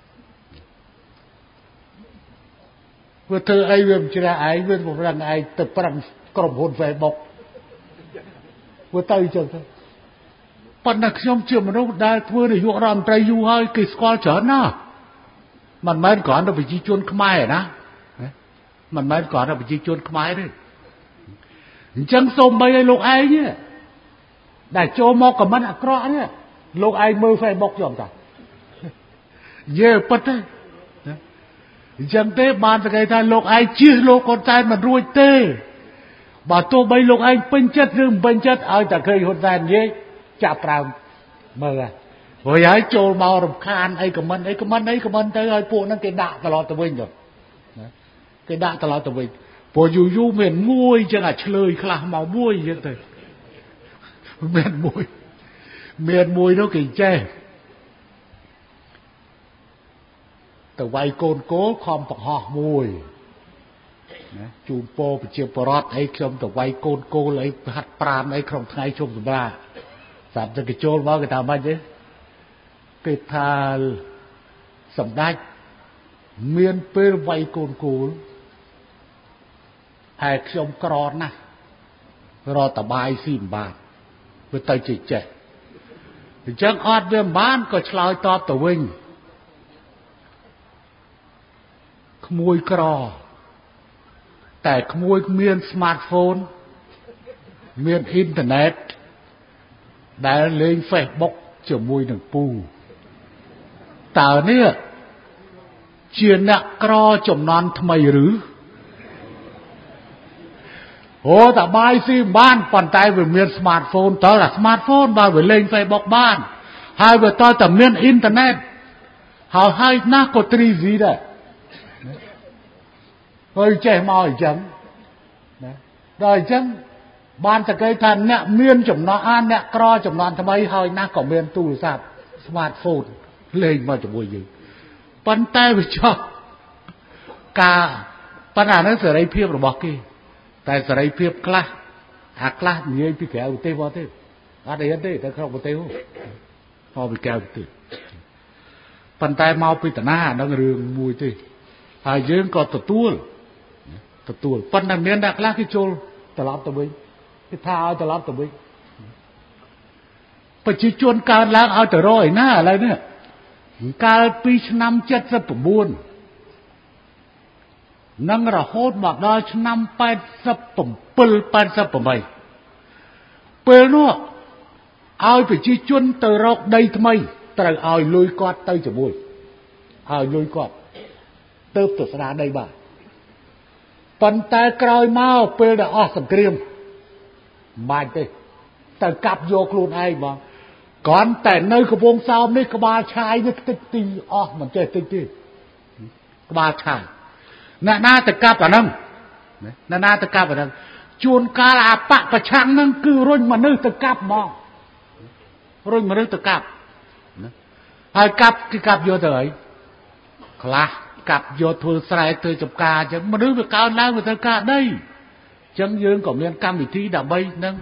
វាធ្វើអីវាមិនជ្រះឯងវាប្រឹងឯងទៅប្រឹងក្រុមហ៊ុន Facebook វាទៅអញ្ចឹងទៅប៉ុន្តែខ្ញុំជាមនុស្សដែលធ្វើនាយករដ្ឋមន្ត្រីយូរហើយគេស្គាល់ច្រើនណាស់មិនមែនគ្រាន់តែប្រជាជនខ្មែរណាមិនមែនគ្រាន់តែប្រជាជនខ្មែរទេអញ្ចឹងសូម្បីឲ្យលោកឯងដែលចូលមកខមមិនអាក្រក់នេះលោកឯងមើល Facebook ខ្ញុំតាយេពិតទេអញ្ចឹងទេបានតែគេថាលោកឯងជៀសលោកហ៊ុនសែនមិនរួចទេបើទោះបីលោកឯងពេញចិត្តឬមិនពេញចិត្តឲ្យតែឃើញហ៊ុនសែននិយាយចាប់ប្រើមើលហើយព្រោះហើយចូលមករំខានអីខមមិនអីខមមិនអីខមមិនទៅឲ្យពួកហ្នឹងគេដាក់ត្រឡប់ទៅវិញទៅគេដាក់ត្រឡប់ទៅវិញព្រោះយូរយូរមានមួយអញ្ចឹងអាឆ្លើយខ្លះមកមួយអញ្ចឹងទៅមានមួយមានមួយនោះគេចេះទៅវាយកូនគោលខំបង្ហោះមួយណាជូនពោប្រជាពលរដ្ឋអីខ្ញុំទៅវាយកូនគោលអីហាត់ប្រាណអីក្នុងថ្ងៃជុំសម្រាប់ស្រាប់តែគេចូលមកគេថាម៉េចទេគេថាសម្ដេចមានពេលវាយកូនគោលហើយខ្ញុំក្រណាស់រត់តបាយស៊ីមិនបានវាទៅចេះចេះអញ្ចឹងអត់វាមិនបានក៏ឆ្លើយតបទៅវិញក្មួយក្រតែក្មួយមាន smartphone មានអ៊ីនធឺណិតដែលលេង Facebook ជាមួយនឹងពូតើនេះជាអ្នកក្រចំណន់ថ្មីឬអូតបាយស៊ីបានប៉ុន្តែវាមាន smartphone តើអា smartphone បើវាលេង Facebook បានហើយវាតើតែមានអ៊ីនធឺណិតហើយហើយណាស់ក៏ ទ្រី ជី ដែរហើយចេះមកអញ្ចឹងណាដល់អញ្ចឹងបានតែគេថាអ្នកមានចំណោះអាអ្នកក្រចំណន់ថ្មីហើយណាស់ក៏មានទូរស័ព្ទ smartphone លេងមកជាមួយយើងប៉ុន្តែវាចោះការប៉ុន្តែហ្នឹងសេរីភាពរបស់គេតែសេរីភាពខ្លះអាខ្លះនិយាយពីក្រៅប្រទេសមកទេអត់អីទេតែក្នុងប្រទេសមកពីក្រៅប្រទេសប៉ុន្តែមកពីតាណាហ្នឹងរឿងមួយទេហើយយើងក៏ទទួលទទួលប៉ុន្តែមានអ្នកខ្លះគេចូលត្រឡប់ទៅវិញគេថាឲ្យត្រឡប់ទៅវិញប្រជាជនកើតឡើងឲ្យទៅរកឯណាឥឡូវនេះកាលពីឆ្នាំเจ็ดสิบเก้าនឹងរហូតមកដល់ឆ្នាំแปดสิบเจ็ด แปดสิบแปดពេលនោះឲ្យប្រជាជនទៅរកដីថ្មីត្រូវឲ្យលុយគាត់ទៅជាមួយឲ្យលុយគាត់ទៅទៅស្ដារដីបាទប៉ុន្តែក្រោយមកពេលដែលអស់សង្គ្រាមមិនបាច់ទេទៅកាប់យកខ្លួនឯងបងគ្រាន់តែនៅកំពង់សោមនេះក្បាលឆាយនេះតិចទីអស់មិនចេះតិចទេក្បាលឆាយអ្នកណាទៅកាប់អាហ្នឹងអ្នកណាទៅកាប់អាហ្នឹងជួនកាលអាបកប្រឆាំងហ្នឹងគឺរុញមនុស្សទៅកាប់ហ្មងរុញមនុស្សទៅកាប់ហើយកាប់គឺកាប់យកទៅអីខ្លះកាប់យកធ្វើស្រែធ្វើចំការអញ្ចឹងមនុស្សវាកើនឡើងវាត្រូវការដីអញ្ចឹងយើងក៏មានកម្មវិធីដើម្បីនឹង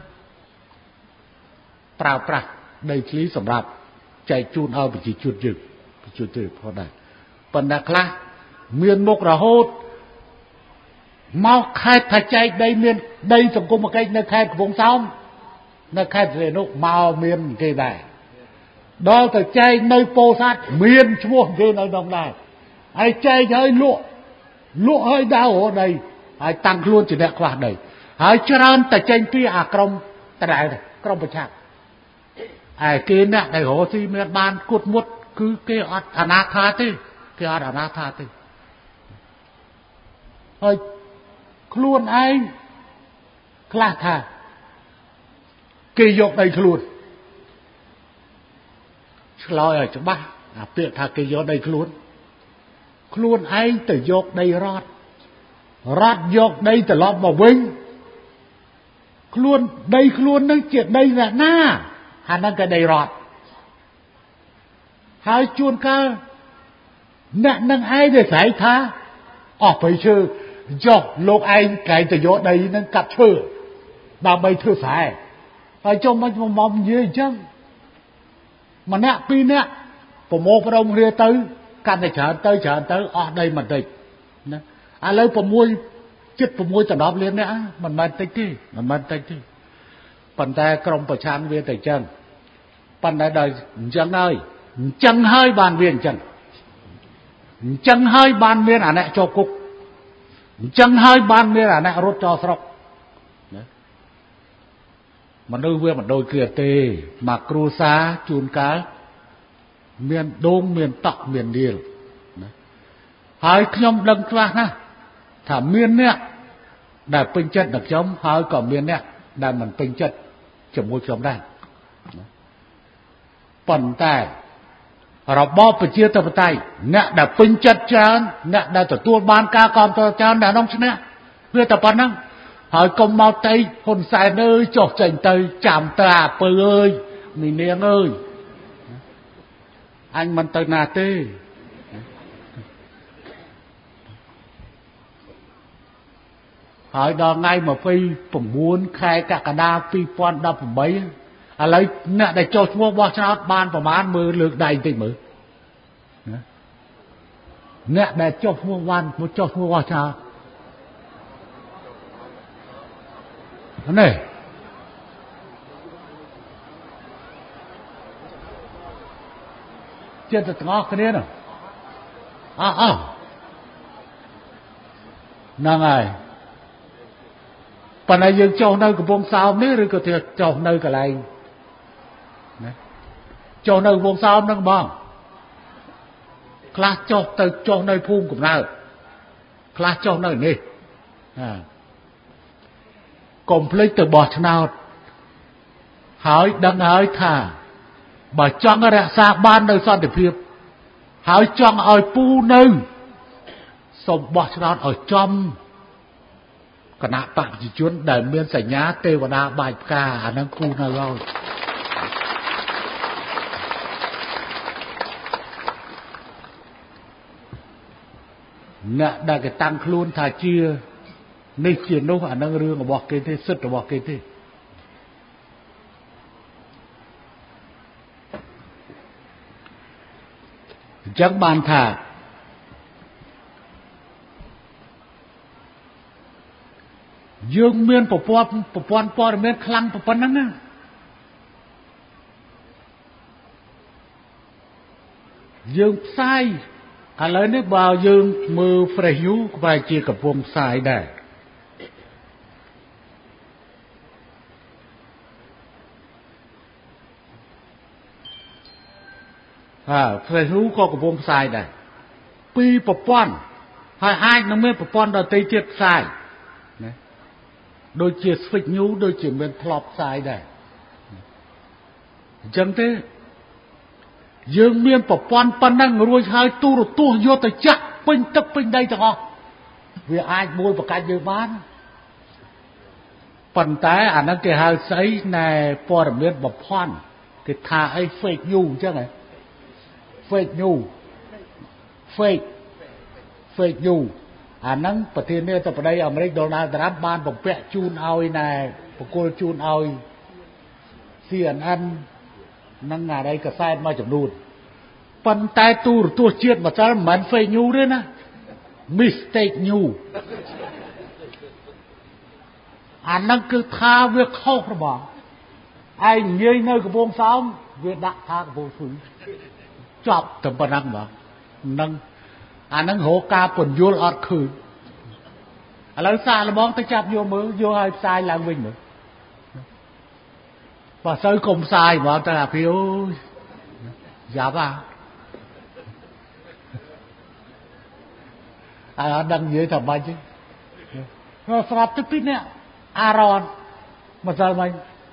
ប្រើប្រាស់ដីធ្លីសម្រាប់ចែកជូនឲ្យប្រជាជនយើងប្រជាជនផងដែរប៉ុន្តែខ្លះមានមុខរហូតមកខេត្តថាចែកដីមានដីសង្គមគិច្ចនៅខេត្តកំពង់សោមនៅខេត្តរេនុមកមានគេដែរដល់ទៅចែកនៅពោធិ៍សាត់មានឈ្មោះគេនៅក្នុងដែរហើយចែកហើយលក់លក់ហើយដៅរដីហើយតាំងខ្លួនជាអ្នកខ្វះដីហើយច្រើនតែចេញពីអាក្រុមតដែលក្រុមប្រឆាំងឯគេអ្នកដែលរស់ស៊ីមានបានគត់មុតគឺគេអត់អនាថាទេគេអត់អនាថាទេហើយខ្លួនឯងខ្លះថាគេយកដីខ្លួនឆ្លើយឲ្យច្បាស់អាពាក្យថាគេយកដីខ្លួនខ្លួនឯងទៅយកដីរដ្ឋរដ្ឋយកដីត្រឡប់មកវិញខ្លួនដីខ្លួននឹងជាដីអ្នកណាអាហ្នឹងក៏ដីរដ្ឋហើយជួនកាលអ្នកនឹងឯងដែលស្រែកថាអស់ព្រៃឈើចុះលោកឯងកែទៅយកដីនឹងកាប់ឈើដើម្បីធ្វើស្រែហើយចុះមិនមកនិយាយអញ្ចឹងម្នាក់ពីរនាក់ប្រមូលផ្ដុំគ្នាទៅកាន់តែច្រើនទៅច្រើនទៅអស់ដីមិនតិចណាឥឡូវ6 ចិត្ត6ដណ្ដប់លាននេះមិនមែនតិចទេមិនមែនតិចទេប៉ុន្តែក្រមប្រឆាំងវាតែអញ្ចឹងប៉ុន្តែដល់អញ្ចឹងហើយអញ្ចឹងហើយបានវាអញ្ចឹងអញ្ចឹងហើយបានមានអាអ្នកជាប់គុកអញ្ចឹងហើយបានមានអាអ្នករត់ចោលស្រុកណាមនុស្សវាមិនដូចគ្នាទេមកគ្រួសារជួនកាលមានដងមានតក់មាននាលណាហើយខ្ញុំដឹងខ្លះណាថាមានអ្នកដែលពេញចិត្តនឹងខ្ញុំហើយក៏មានអ្នកដែលមិនពេញចិត្តជាមួយខ្ញុំដែរប៉ុន្តែរបបប្រជាធិបតេយ្យអ្នកដែលពេញចិត្តច្រើនអ្នកដែលទទួលបានការគាំទ្រច្រើនអ្នកនោះឈ្នះវាតែប៉ុណ្ណឹងហើយកុំមកតៃហ៊ុនសែនអើយចុះចេញទៅចាំតើអាពើអើយមីនាងអើយអញមិនទៅណាទេហើយដល់ថ្ងៃ29ខែកក្កដា2018ឥឡូវអ្នកដែលចុះឈ្មោះបោះឆ្នោតបានប្រមាណមើលលើកដៃតិចមើលអ្នកដែលចុះឈ្មោះបានមកចុះឈ្មោះបោះឆ្នោតនេះចិត្តទាំងអស់គ្នានោះអោះអោះហ្នឹងហើយប៉ុន្តែយើងចុះនៅកំពង់សោមនេះឬក៏ចុះនៅកន្លែងណាចុះនៅកំពង់សោមហ្នឹងបងខ្លះចុះទៅចុះនៅភូមិកំណើតខ្លះចុះនៅនេះហាកុំភ្លេចទៅបោះឆ្នោតហើយដឹងហើយថាបើចង់រក្សាបាននៅសន្តិភាពហើយចង់ឲ្យពូនៅសូមបោះឆ្នោតឲ្យចំគណៈបព្វជិជនដែលមានសញ្ញាទេវតាបាយផ្កាអាហ្នឹងគូនៅហើយអ្នកដែលគេតាំងខ្លួនថាជានេះជានោះអាហ្នឹងរឿងរបស់គេទេសិទ្ធិរបស់គេទេអញ្ចឹងបានថាយើងមានប្រព័ន្ធប្រព័ន្ធព័ត៌មានខ្លាំងប៉ុណ្ណឹងណាយើងផ្សាយឥឡូវនេះបើយើងមើល Fresh News ក្បែរជាកំពុងផ្សាយដែរហា Fresh News ក៏កំពុងផ្សាយដែរពីប្រព័ន្ធហើយអាចនឹងមានប្រព័ន្ធដទៃទៀតផ្សាយណាដូចជា switch news ដូចជាមានធ្លាប់ផ្សាយដែរអញ្ចឹងទេយើងមានប្រព័ន្ធប៉ុណ្ណឹងរួចហើយទូរទស្សន៍យកទៅចាក់ពេញទឹកពេញដីទាំងអស់វាអាចមួយប្រកាច់យើងបានប៉ុន្តែអាហ្នឹងគេហៅស្អីណែព័ត៌មានបំផន់គេថាអី fake news អញ្ចឹងហ៎ fake news fake fake news អាហ្នឹងប្រធានាធិបតីអាមេរិក Donald Trump បានបំពាក់ជូនឲ្យណែបកគលជូនឲ្យ C N N នឹងអារៃកសែតមួយចំនួនប៉ុន្តែទូរទស្សន៍ជាតិមកដល់មិនមែន fake news ទេណា mistake news អាហ្នឹងគឺថាវាខុសរបស់ឯងនិយាយនៅកំពង់សោមវាដាក់ថាកំពង់ស្ពឺចប់តែប៉ុណ្ណឹងបងនឹងអាហ្នឹងរកការពន្យល់អត់ឃើញឥឡូវសាកល្បងទៅចាប់យកមើលយកឲ្យផ្សាយឡើងវិញមើលបើសូវកុំផ្សាយហ្មងតែអាភីអូយយ៉ាប់អាអើដឹងនិយាយថាបាច់ទេស្រាប់ទៅពីនេះអារ៉នមកដល់វិញ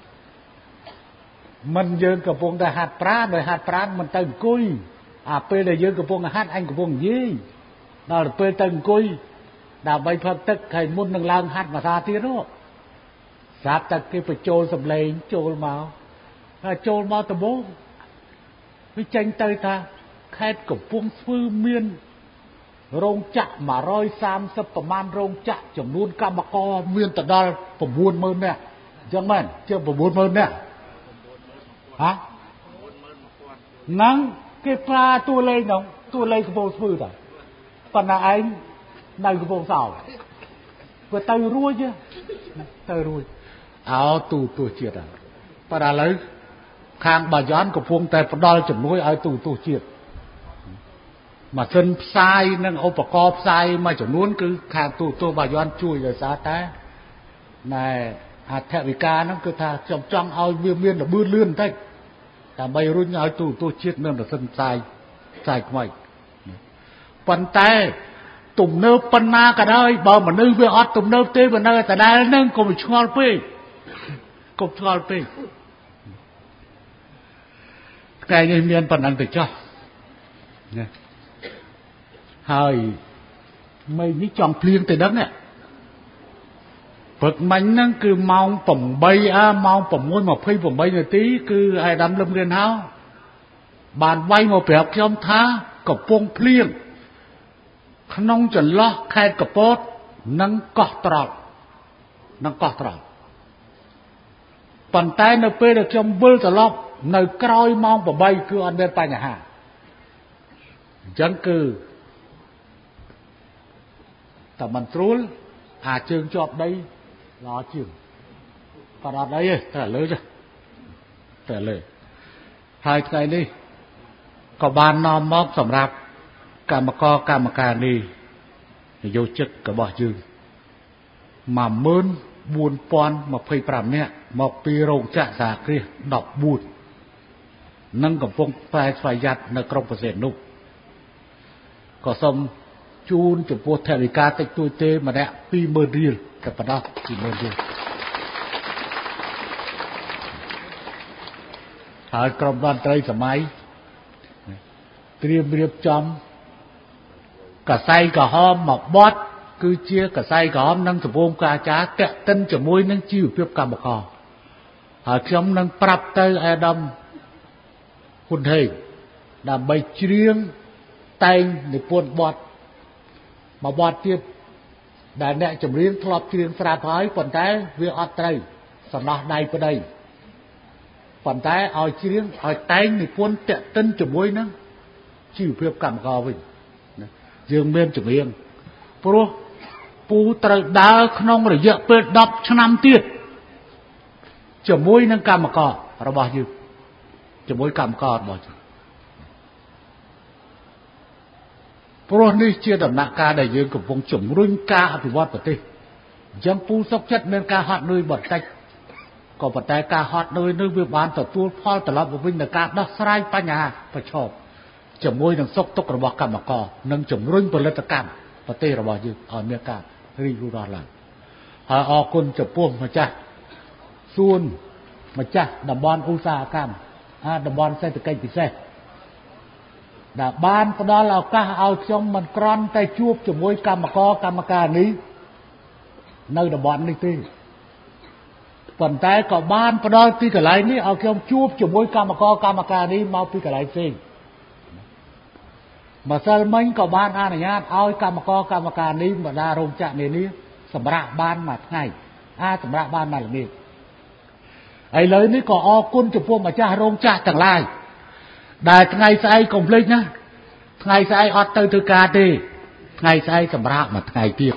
មិនយើងកំពុងតែហាត់ប្រាណដោយហាត់ប្រាណមិនទៅអង្គុយអាពេលដែលយើងកំពុងហាត់អញកំពុងនិយាយដល់ពេលទៅអង្គុយដើម្បីផឹកទឹកហើយមុននឹងឡើងហាត់ភាសាទៀតនោះស្រាប់តែគេបញ្ចូលសម្លេងចូលមកហើយចូលមកដំបូងវាចេញទៅថាខេត្តកំពង់ស្ពឺមានរោងចក្រmột trăm ba mươiប្រមាណរោងចក្រចំនួនកម្មករមានទៅដល់chín mươi,000នាក់អញ្ចឹងមែនជាងchín mươi,000នាក់ហ៎ហ្នឹងគេប្រើតួលេខហ្នឹងតួលេខកំពង់ស្ពឺតាប៉ុន្តែឯងនៅកំពង់សោមវាទៅរួចទៅរួចអោទូទស្សន៍ជាតិហ្នឹងប៉ុន្តែឥឡូវខាងបាយ័នកំពុងតែផ្ដល់ជំនួយឲ្យទូទស្សន៍ជាតិម៉ាស៊ីនផ្សាយនិងឧបករណ៍ផ្សាយមួយចំនួនគឺខាងទូទស្សន៍បាយ័នជួយដោយសារតែណែអធិវិការហ្នឹងគឺថាខ្ញុំចង់ឲ្យវាមានល្បឿនលឿនបន្តិចដើម្បីរុញឲ្យទូទស្សន៍ជាតិមានម៉ាស៊ីនផ្សាយផ្សាយថ្មីប៉ុន្តែទំនើបប៉ុណ្ណាក៏ដោយបើមនុស្សវាអត់ទំនើបទេវានៅតែដែលហ្នឹងកុំឆ្ងល់ពេកកុំឆ្ងល់ពេកថ្ងៃនេះមានប៉ុណ្ណឹងទៅចុះណាហើយមិននេះចង់ភ្លៀងទៅដឹងណាព្រឹកមិញហ្នឹងគឺម៉ោង8អើម៉ោង6::28 នាទីគឺអាយដាមលឹមរៀនហៅបានវាយមកប្រាប់ខ្ញុំថាកំពុងភ្លៀងក្នុងចន្លោះខេត្តកពតនិងកោះត្រល់និងកោះត្រល់ប៉ុន្តែនៅពេលដែលខ្ញុំវិលត្រឡប់នៅក្រោយម៉ោង8គឺអត់មានបញ្ហាអញ្ចឹងគឺតែមិនស្រួលអាជើងជាប់ដីល្អជាងក៏អត់អីទេតែលើចុះតែលើហើយថ្ងៃនេះក៏បាននាំមកសម្រាប់កម្មករកម្មការនេះនយោជិករបស់យើង một nghìn bốn trăm hai mươi lăm នាក់មកពីរោងចក្រសហគ្រាស14និងកំពុងតែស្វ័យយ័តនៅក្រុងប្រសេនុក៏សូមជូនចំពោះថវិកាតិចតួចទេម្នាក់ ពីរម៉ឺន រៀលតែប៉ុណ្ណោះ ពីរម៉ឺន រៀលហើយក្រុមតន្ត្រីសម័យត្រៀមរៀបចំកសែក្រហមមកបត់គឺជាកសែក្រហមនិងសម្ពោធការចាតេតិនជាមួយនឹងជីវភាពកម្មករហើយខ្ញុំនឹងប្រាប់ទៅអាដាមហ៊ុនហេងដើម្បីច្រៀងតែងនិពន្ធបទមកបទទៀតដែលអ្នកចម្រៀងធ្លាប់ច្រៀងស្រាប់ហើយប៉ុន្តែវាអត់ត្រូវសំណោះដៃប្តីប៉ុន្តែឲ្យច្រៀងឲ្យតែងនិពន្ធតេតិនជាមួយនឹងជីវភាពកម្មករវិញយើងមានចម្រៀងព្រោះពូត្រូវដើរក្នុងរយៈពេល10ឆ្នាំទៀតជាមួយនឹងកម្មកររបស់យើងជាមួយកម្មកររបស់យើងព្រោះនេះជាដំណាក់កាលដែលយើងកំពុងជំរុញការអភិវឌ្ឍប្រទេសអញ្ចឹងពូសុខចិត្តមានការហត់នឿយបន្តិចក៏ប៉ុន្តែការហត់នឿយនោះវាបានទទួលផលត្រឡប់មកវិញនៅការដោះស្រាយបញ្ហាប្រឈមជាមួយនឹងសុខទុក្ខរបស់កម្មករនិងជំរុញផលិតកម្មប្រទេសរបស់យើងឲ្យមានការរីករាលដាលហើយអរគុណចំពោះម្ចាស់សួនម្ចាស់តំបន់ឧស្សាហកម្មអាតំបន់សេដ្ឋកិច្ចពិសេសដែលបានផ្ដល់ឱកាសឲ្យខ្ញុំមិនក្រន់តែជួបជាមួយកម្មករកម្មការនេះនៅតំបន់នេះទេប៉ុន្តែក៏បានផ្ដល់ទីកន្លែងនេះឲ្យខ្ញុំជួបជាមួយកម្មករកម្មការនេះមកពីកន្លែងផ្សេងម្សិលមិញក៏បានអនុញ្ញាតឲ្យកម្មករកម្មការនេះបដារោងចក្រនានាសម្រាប់បានមួយថ្ងៃអាចសម្រាប់បានមួយល្ងាចឥឡូវនេះក៏អរគុណចំពោះម្ចាស់រោងចក្រទាំងឡាយដែលថ្ងៃស្អែកកុំភ្លេចណាថ្ងៃស្អែកអត់ទៅធ្វើការទេថ្ងៃស្អែកសម្រាប់មួយថ្ងៃទៀត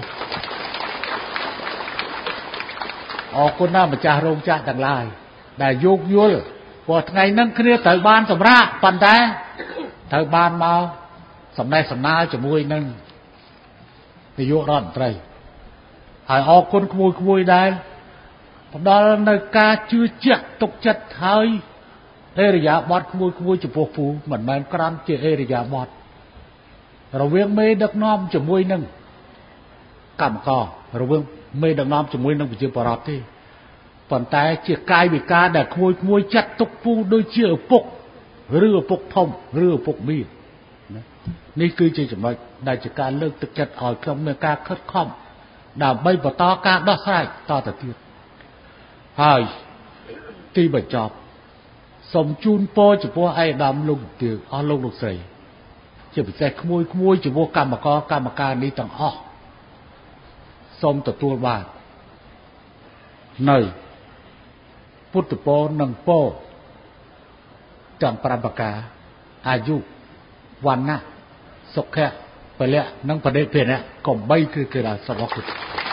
អរគុណណាស់ម្ចាស់រោងចក្រទាំងឡាយដែលយោគយល់ព្រោះថ្ងៃហ្នឹងគ្នាត្រូវបានសម្រាប់ប៉ុន្តែត្រូវបានមកសម្ដែងសម្ដាលជាមួយនឹងនាយករដ្ឋមន្ត្រីហើយអរគុណក្មួយក្មួយដែរផ្ដល់នៅការជឿជាក់ទុកចិត្តហើយអេរិយាបថក្មួយក្មួយចំពោះពូមិនមែនក្រាន់ជាអេរិយាបថរវាងមេដឹកនាំជាមួយនឹងកម្មកររវាងមេដឹកនាំជាមួយនឹងប្រជាពលរដ្ឋទេប៉ុន្តែជាកាយវិការដែលក្មួយក្មួយចាត់ទុកពូដូចជាឪពុកឬឪពុកធំឬឪពុកមីនេះគឺជាចំណុចដែលជាការលើកទឹកចិត្តឲ្យខ្ញុំមានការខិតខំដើម្បីបន្តការដោះស្រាយតទៅទៀតហើយទីបញ្ចប់សូមជូនពរចំពោះឯកឧត្តមលោកទាវអស់លោកលោកស្រីជាពិសេសក្មួយក្មួយចំពោះកម្មករកម្មការនេះទាំងអស់សូមទទួលបាននៅពុទ្ធពរនិងពរទាំងប្រាំប្រការអាយុវណ្ណៈសុខៈពលៈនិងបដិភេរៈកំបីគឺគេថាសពអរគុណ